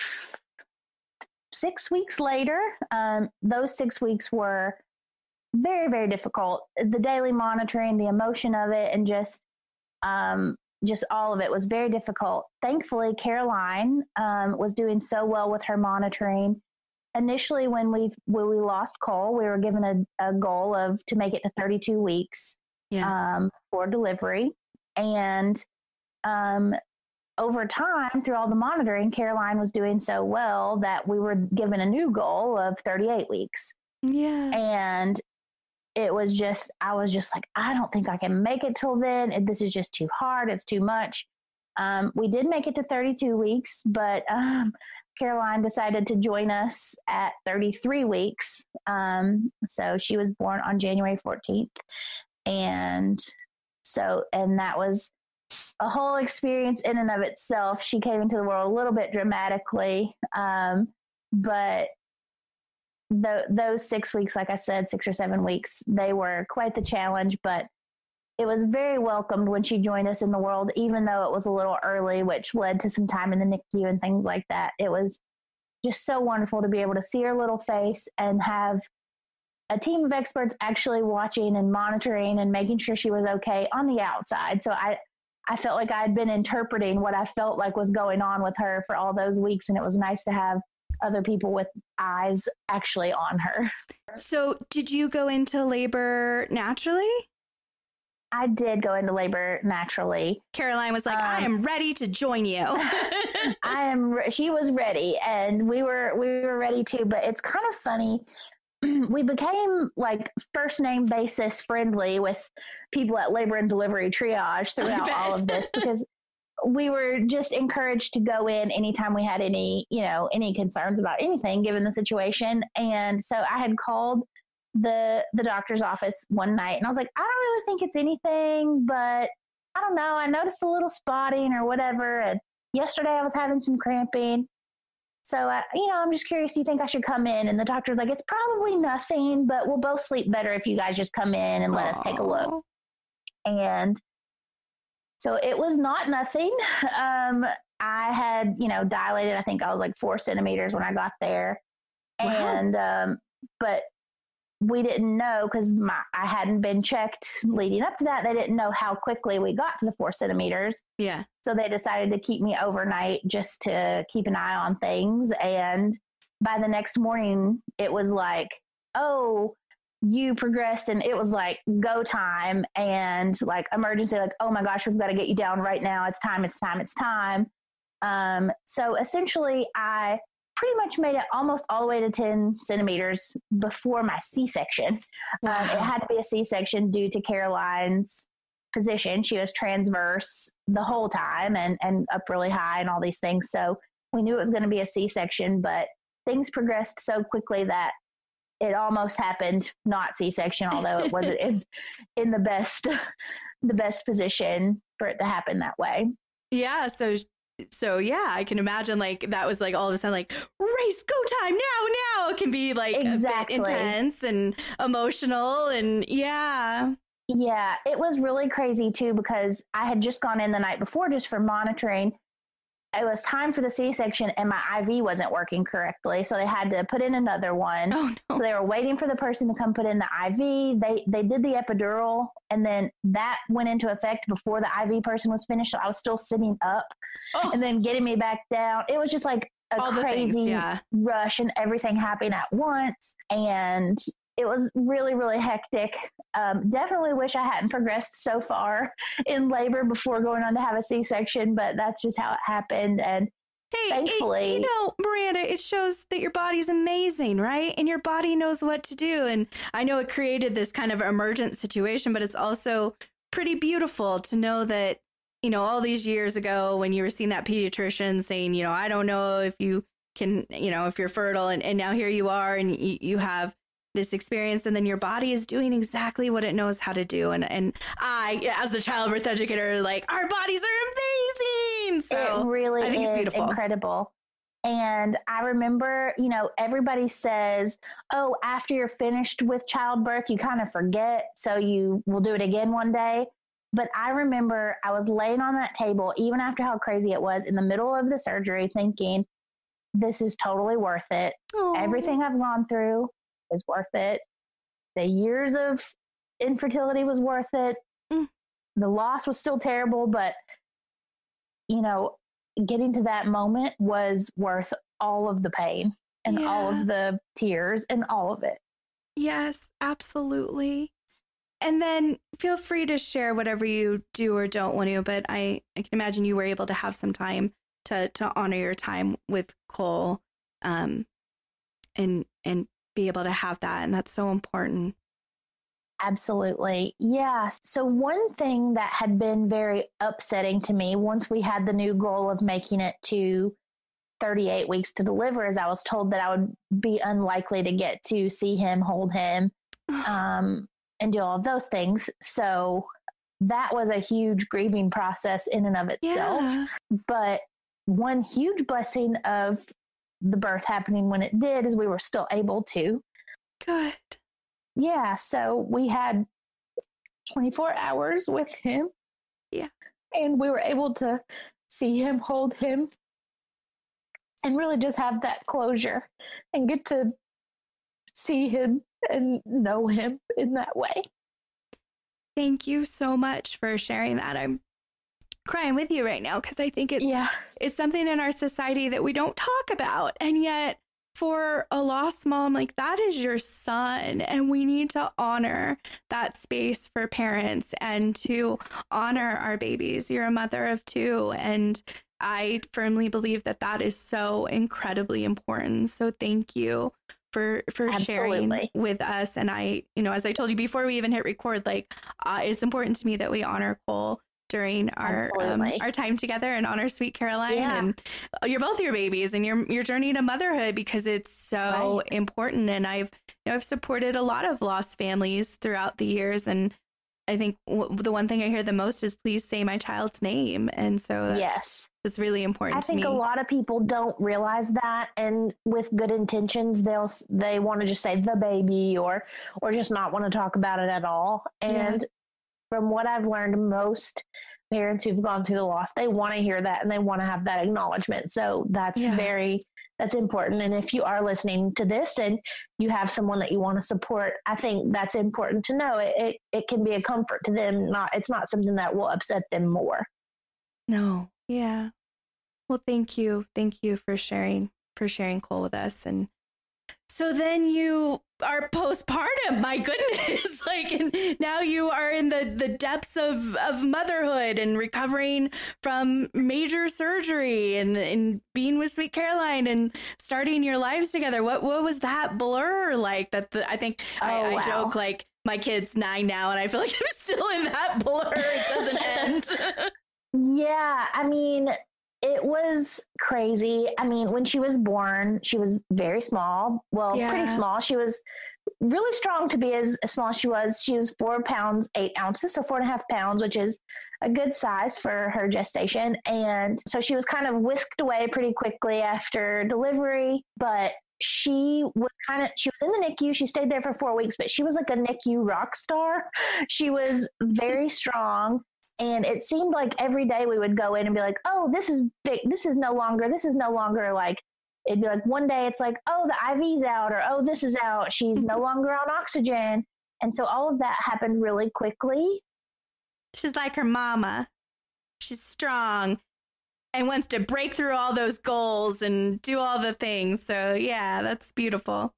six weeks later. Um, those six weeks were very, very difficult. The daily monitoring, the emotion of it, and just, um, just all of it was very difficult. Thankfully, Caroline um, was doing so well with her monitoring. Initially, when we when we lost Cole, we were given a, a goal of to make it to thirty-two weeks yeah. um, for delivery. And um, over time, through all the monitoring, Caroline was doing so well that we were given a new goal of thirty-eight weeks. Yeah. And it was just, I was just like, I don't think I can make it till then. This is just too hard. It's too much. Um, we did make it to thirty-two weeks, but um, Caroline decided to join us at thirty-three weeks. Um, so she was born on January fourteenth. And so, and that was a whole experience in and of itself. She came into the world a little bit dramatically, um, but The, those six weeks, like I said, six or seven weeks, they were quite the challenge, but it was very welcomed when she joined us in the world, even though it was a little early, which led to some time in the N I C U and things like that. It was just so wonderful to be able to see her little face and have a team of experts actually watching and monitoring and making sure she was okay on the outside. So I, I felt like I had been interpreting what I felt like was going on with her for all those weeks. And it was nice to have other people with eyes actually on her. So did you go into labor naturally? I did go into labor naturally. Caroline was like, um, I am ready to join you. I am. Re- she was ready, and we were we were ready too. But it's kind of funny. We became like first name basis friendly with people at labor and delivery triage throughout all of this because we were just encouraged to go in anytime we had any, you know, any concerns about anything given the situation. And so I had called the the doctor's office one night and I was like, I don't really think it's anything, but I don't know. I noticed a little spotting or whatever. And yesterday I was having some cramping. So, I, you know, I'm just curious, do you think I should come in? And the doctor's like, it's probably nothing, but we'll both sleep better if you guys just come in and let Aww. us take a look. And so it was not nothing. Um, I had, you know, dilated, I think I was like four centimeters when I got there. Wow. And, um, but we didn't know because I hadn't been checked leading up to that. They didn't know how quickly we got to the four centimeters. Yeah. So they decided to keep me overnight just to keep an eye on things. And by the next morning, it was like, oh, you progressed. And it was like go time and like emergency, like, oh my gosh, we've got to get you down right now. It's time, it's time, it's time. Um, so essentially I pretty much made it almost all the way to ten centimeters before my C-section. Wow. Um, it had to be a C-section due to Caroline's position. She was transverse the whole time and, and up really high and all these things. So we knew it was going to be a C-section, but things progressed so quickly that it almost happened not C-section, although it wasn't in, in the best, the best position for it to happen that way. Yeah. So So yeah, I can imagine like that was like all of a sudden like race go time now now it can be like exactly. a bit intense and emotional and yeah. Yeah, it was really crazy too because I had just gone in the night before just for monitoring. It was time for the C-section and my I V wasn't working correctly. So they had to put in another one. Oh, no. So they were waiting for the person to come put in the I V. They they did the epidural and then that went into effect before the I V person was finished. So I was still sitting up oh. and then getting me back down. It was just like a All crazy things, yeah. rush and everything happening at once. And it was really, really hectic. Um, definitely wish I hadn't progressed so far in labor before going on to have a C-section, but that's just how it happened. And hey, thankfully, it, you know, Miranda, it shows that your body's amazing, right? And your body knows what to do. And I know it created this kind of emergent situation, but it's also pretty beautiful to know that, you know, all these years ago when you were seeing that pediatrician saying, you know, I don't know if you can, you know, if you're fertile and, and now here you are and you, you have this experience and then your body is doing exactly what it knows how to do. And and I, as the childbirth educator, like our bodies are amazing. So it really I think is it's beautiful. Incredible. And I remember, you know, everybody says, oh, after you're finished with childbirth, you kind of forget. So you will do it again one day. But I remember I was laying on that table, even after how crazy it was in the middle of the surgery, thinking, this is totally worth it. Aww. Everything I've gone through is worth it. The years of infertility was worth it. Mm. The loss was still terrible, but you know, getting to that moment was worth all of the pain and yeah. all of the tears and all of it. Yes, absolutely. And then feel free to share whatever you do or don't want to, but I, I can imagine you were able to have some time to, to honor your time with Cole um, and, and be able to have that. And that's so important. Absolutely. Yeah. So one thing that had been very upsetting to me once we had the new goal of making it to thirty-eight weeks to deliver is I was told that I would be unlikely to get to see him, hold him, um, and do all of those things. So that was a huge grieving process in and of itself. Yeah. But one huge blessing of the birth happening when it did is we were still able to. Good. Yeah. So we had twenty-four hours with him. Yeah. And we were able to see him, hold him, and really just have that closure and get to see him and know him in that way. Thank you so much for sharing that. I'm crying with you right now because I think it's yeah. it's something in our society that we don't talk about. And yet for a lost mom, like, that is your son, and we need to honor that space for parents and to honor our babies. You're a mother of two, and I firmly believe that that is so incredibly important. So thank you for for Absolutely. sharing with us. And I, you know, as I told you before we even hit record, like, uh, it's important to me that we honor Cole during our um, our time together and honor Sweet Caroline yeah. and you're both your babies and your your journey to motherhood, because it's so right. important. And I've you know I've supported a lot of lost families throughout the years, and I think w- the one thing I hear the most is, please say my child's name. And so that's, yes, it's really important I to think me. a lot of people don't realize that, and with good intentions, they'll they want to just say the baby or or just not want to talk about it at all. And yeah. from what I've learned, most parents who've gone through the loss, they want to hear that and they want to have that acknowledgement. So that's yeah. very that's important. And if you are listening to this and you have someone that you want to support, I think that's important to know. It, it it can be a comfort to them. Not it's not something that will upset them more. No. Yeah. Well, thank you. Thank you for sharing for sharing Cole with us. And so then you are postpartum, my goodness. Like, and now you are in the, the depths of, of motherhood and recovering from major surgery and, and being with Sweet Caroline and starting your lives together. What what was that blur like? That the, I think oh, I, wow. I joke, like, my kid's nine now and I feel like I'm still in that blur. It doesn't end. Yeah, I mean, it was crazy. I mean, when she was born, she was very small. Well, yeah. pretty small. She was really strong to be as, as small as she was. She was four pounds, eight ounces, so four and a half pounds, which is a good size for her gestation. And so she was kind of whisked away pretty quickly after delivery, but she was kind of, she was in the N I C U. She stayed there for four weeks, but she was like a N I C U rock star. She was very strong. And it seemed like every day we would go in and be like, oh, this is big. This is no longer, this is no longer like, it'd be like one day it's like, oh, the I V's out, or, oh, this is out. She's no longer on oxygen. And so all of that happened really quickly. She's like her mama. She's strong and wants to break through all those goals and do all the things. So yeah, that's beautiful.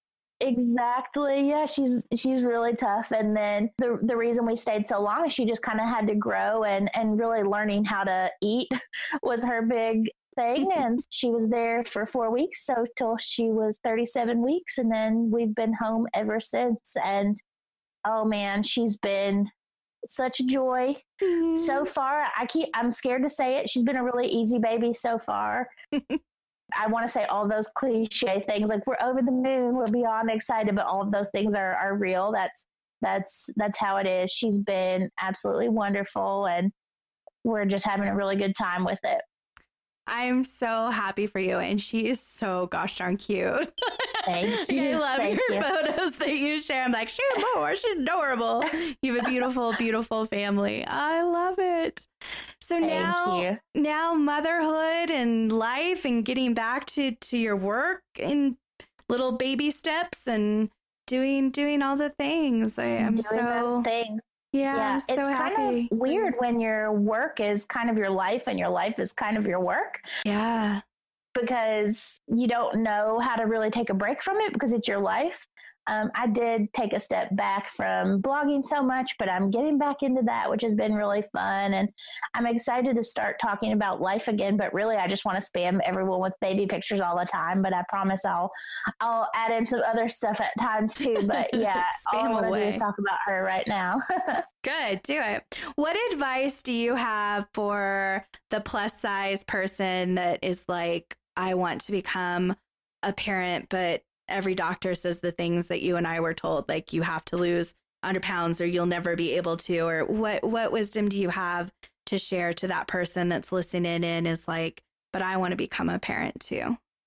Exactly. Yeah, she's she's really tough. And then the the reason we stayed so long is she just kind of had to grow, and and really learning how to eat was her big thing. And she was there for four weeks, so till she was thirty-seven weeks, and then we've been home ever since. And oh man, she's been such a joy mm-hmm. so far. I keep I'm scared to say it. She's been a really easy baby so far. I want to say all those cliche things like we're over the moon, we're beyond excited, but all of those things are, are real. That's, that's, that's how it is. She's been absolutely wonderful, and we're just having a really good time with it. I'm so happy for you, and she is so gosh darn cute. Thank you. I love Thank your you. photos that you share. I'm like, she's more, she's adorable. You have a beautiful, beautiful family. I love it. So Thank now, you. now motherhood and life and getting back to, to your work in little baby steps and doing doing all the things. I am doing so those things. Yeah, yeah I'm so it's happy. kind of weird when your work is kind of your life and your life is kind of your work. Yeah. Because you don't know how to really take a break from it because it's your life. Um, I did take a step back from blogging so much, but I'm getting back into that, which has been really fun. And I'm excited to start talking about life again. But really, I just want to spam everyone with baby pictures all the time. But I promise I'll I'll add in some other stuff at times too. But yeah, all I want to do is talk about her right now. Good, do it. What advice do you have for the plus size person that is like, I want to become a parent, but every doctor says the things that you and I were told, like you have to lose one hundred pounds or you'll never be able to, or what, what wisdom do you have to share to that person that's listening in is like, but I want to become a parent too?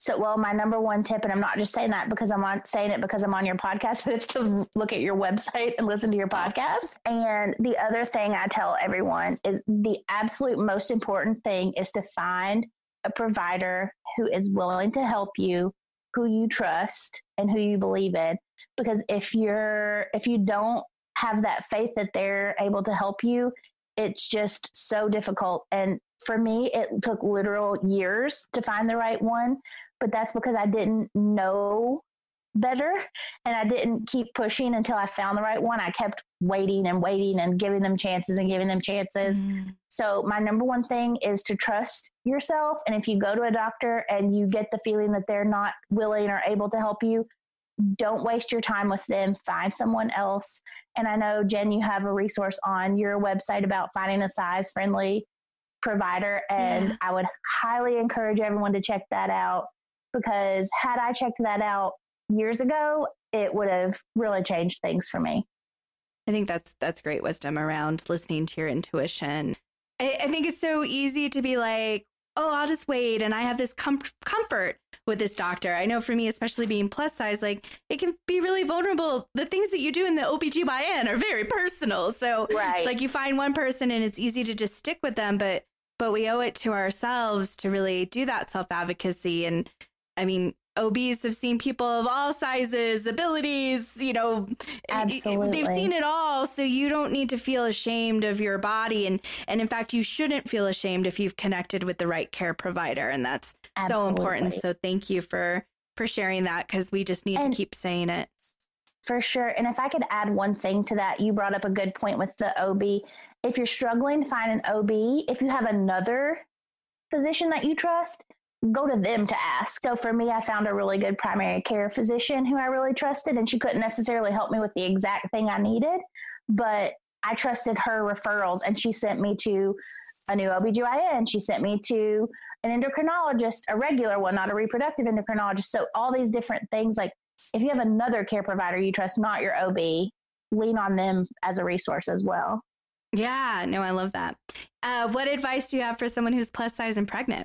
So, well, my number one tip, and I'm not just saying that because I'm on saying it because I'm on your podcast, but it's to look at your website and listen to your podcast. And the other thing I tell everyone is the absolute most important thing is to find a provider who is willing to help you, who you trust and who you believe in. Because if you're, if you don't have that faith that they're able to help you, it's just so difficult. And for me, it took literal years to find the right one, but that's because I didn't know better and I didn't keep pushing until I found the right one. I kept waiting and waiting and giving them chances and giving them chances. Mm. So my number one thing is to trust yourself. And if you go to a doctor and you get the feeling that they're not willing or able to help you, don't waste your time with them. Find someone else. And I know, Jen, you have a resource on your website about finding a size-friendly provider. And yeah. I would highly encourage everyone to check that out, because had I checked that out years ago, it would have really changed things for me. I think that's that's great wisdom around listening to your intuition. I, I think it's so easy to be like, oh, I'll just wait. And I have this com- comfort with this doctor. I know for me, especially being plus size, like it can be really vulnerable. The things that you do in the O B G Y N are very personal. So right. It's like you find one person and it's easy to just stick with them. But but we owe it to ourselves to really do that self-advocacy. And I mean, O Bs have seen people of all sizes, abilities, you know, absolutely. They've seen it all. So you don't need to feel ashamed of your body. And, and in fact, you shouldn't feel ashamed if you've connected with the right care provider. And that's absolutely. So important. So thank you for, for sharing that, because we just need and to keep saying it. For sure. And if I could add one thing to that, you brought up a good point with the O B. If you're struggling to find an O B, if you have another physician that you trust, go to them to ask. So for me, I found a really good primary care physician who I really trusted, and she couldn't necessarily help me with the exact thing I needed, but I trusted her referrals, and she sent me to a new O B G Y N. She sent me to an endocrinologist, a regular one, not a reproductive endocrinologist. So all these different things, like if you have another care provider you trust, not your O B, lean on them as a resource as well. Yeah, no, I love that. Uh, what advice do you have for someone who's plus size and pregnant?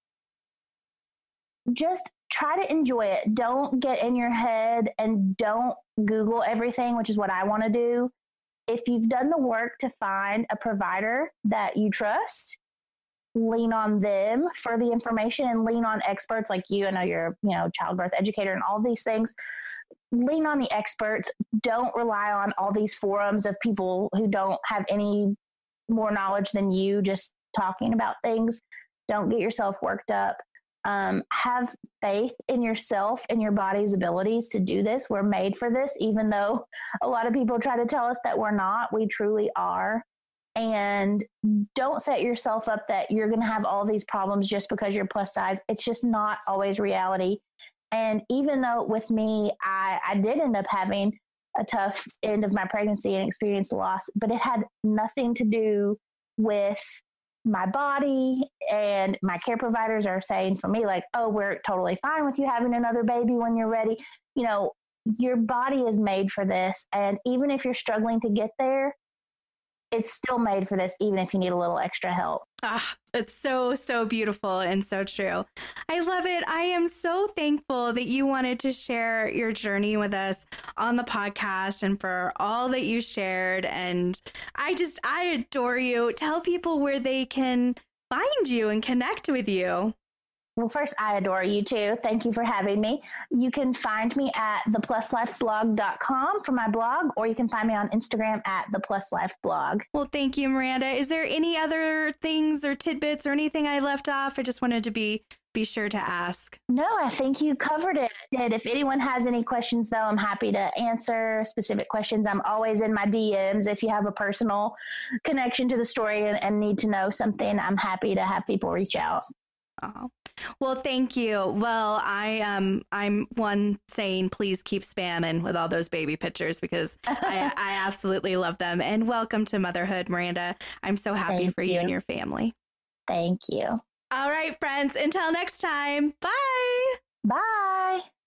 Just try to enjoy it. Don't get in your head and don't Google everything, which is what I want to do. If you've done the work to find a provider that you trust, lean on them for the information and lean on experts like you. I know you're, you know, childbirth educator and all these things. Lean on the experts. Don't rely on all these forums of people who don't have any more knowledge than you just talking about things. Don't get yourself worked up. Um, have faith in yourself and your body's abilities to do this. We're made for this, even though a lot of people try to tell us that we're not. We truly are. And don't set yourself up that you're going to have all these problems just because you're plus size. It's just not always reality. And even though with me, I, I did end up having a tough end of my pregnancy and experienced loss, but it had nothing to do with my body. And my care providers are saying for me, like, oh, we're totally fine with you having another baby when you're ready. You know, your body is made for this. And even if you're struggling to get there, it's still made for this, even if you need a little extra help. Ah, it's so, so beautiful and so true. I love it. I am so thankful that you wanted to share your journey with us on the podcast and for all that you shared. And I just, I adore you. Tell people where they can find you and connect with you. Well, first, I adore you too. Thank you for having me. You can find me at the plus life blog dot com for my blog, or you can find me on Instagram at the plus life blog. Well, thank you, Miranda. Is there any other things or tidbits or anything I left off? I just wanted to be be sure to ask. No, I think you covered it. And if anyone has any questions, though, I'm happy to answer specific questions. I'm always in my D Ms. If you have a personal connection to the story and, and need to know something, I'm happy to have people reach out. Oh, well, thank you. Well, I um, I'm one saying, please keep spamming with all those baby pictures, because I, I absolutely love them. And welcome to motherhood, Miranda. I'm so happy Thank for you. you and your family. Thank you. All right, friends. Until next time. Bye. Bye.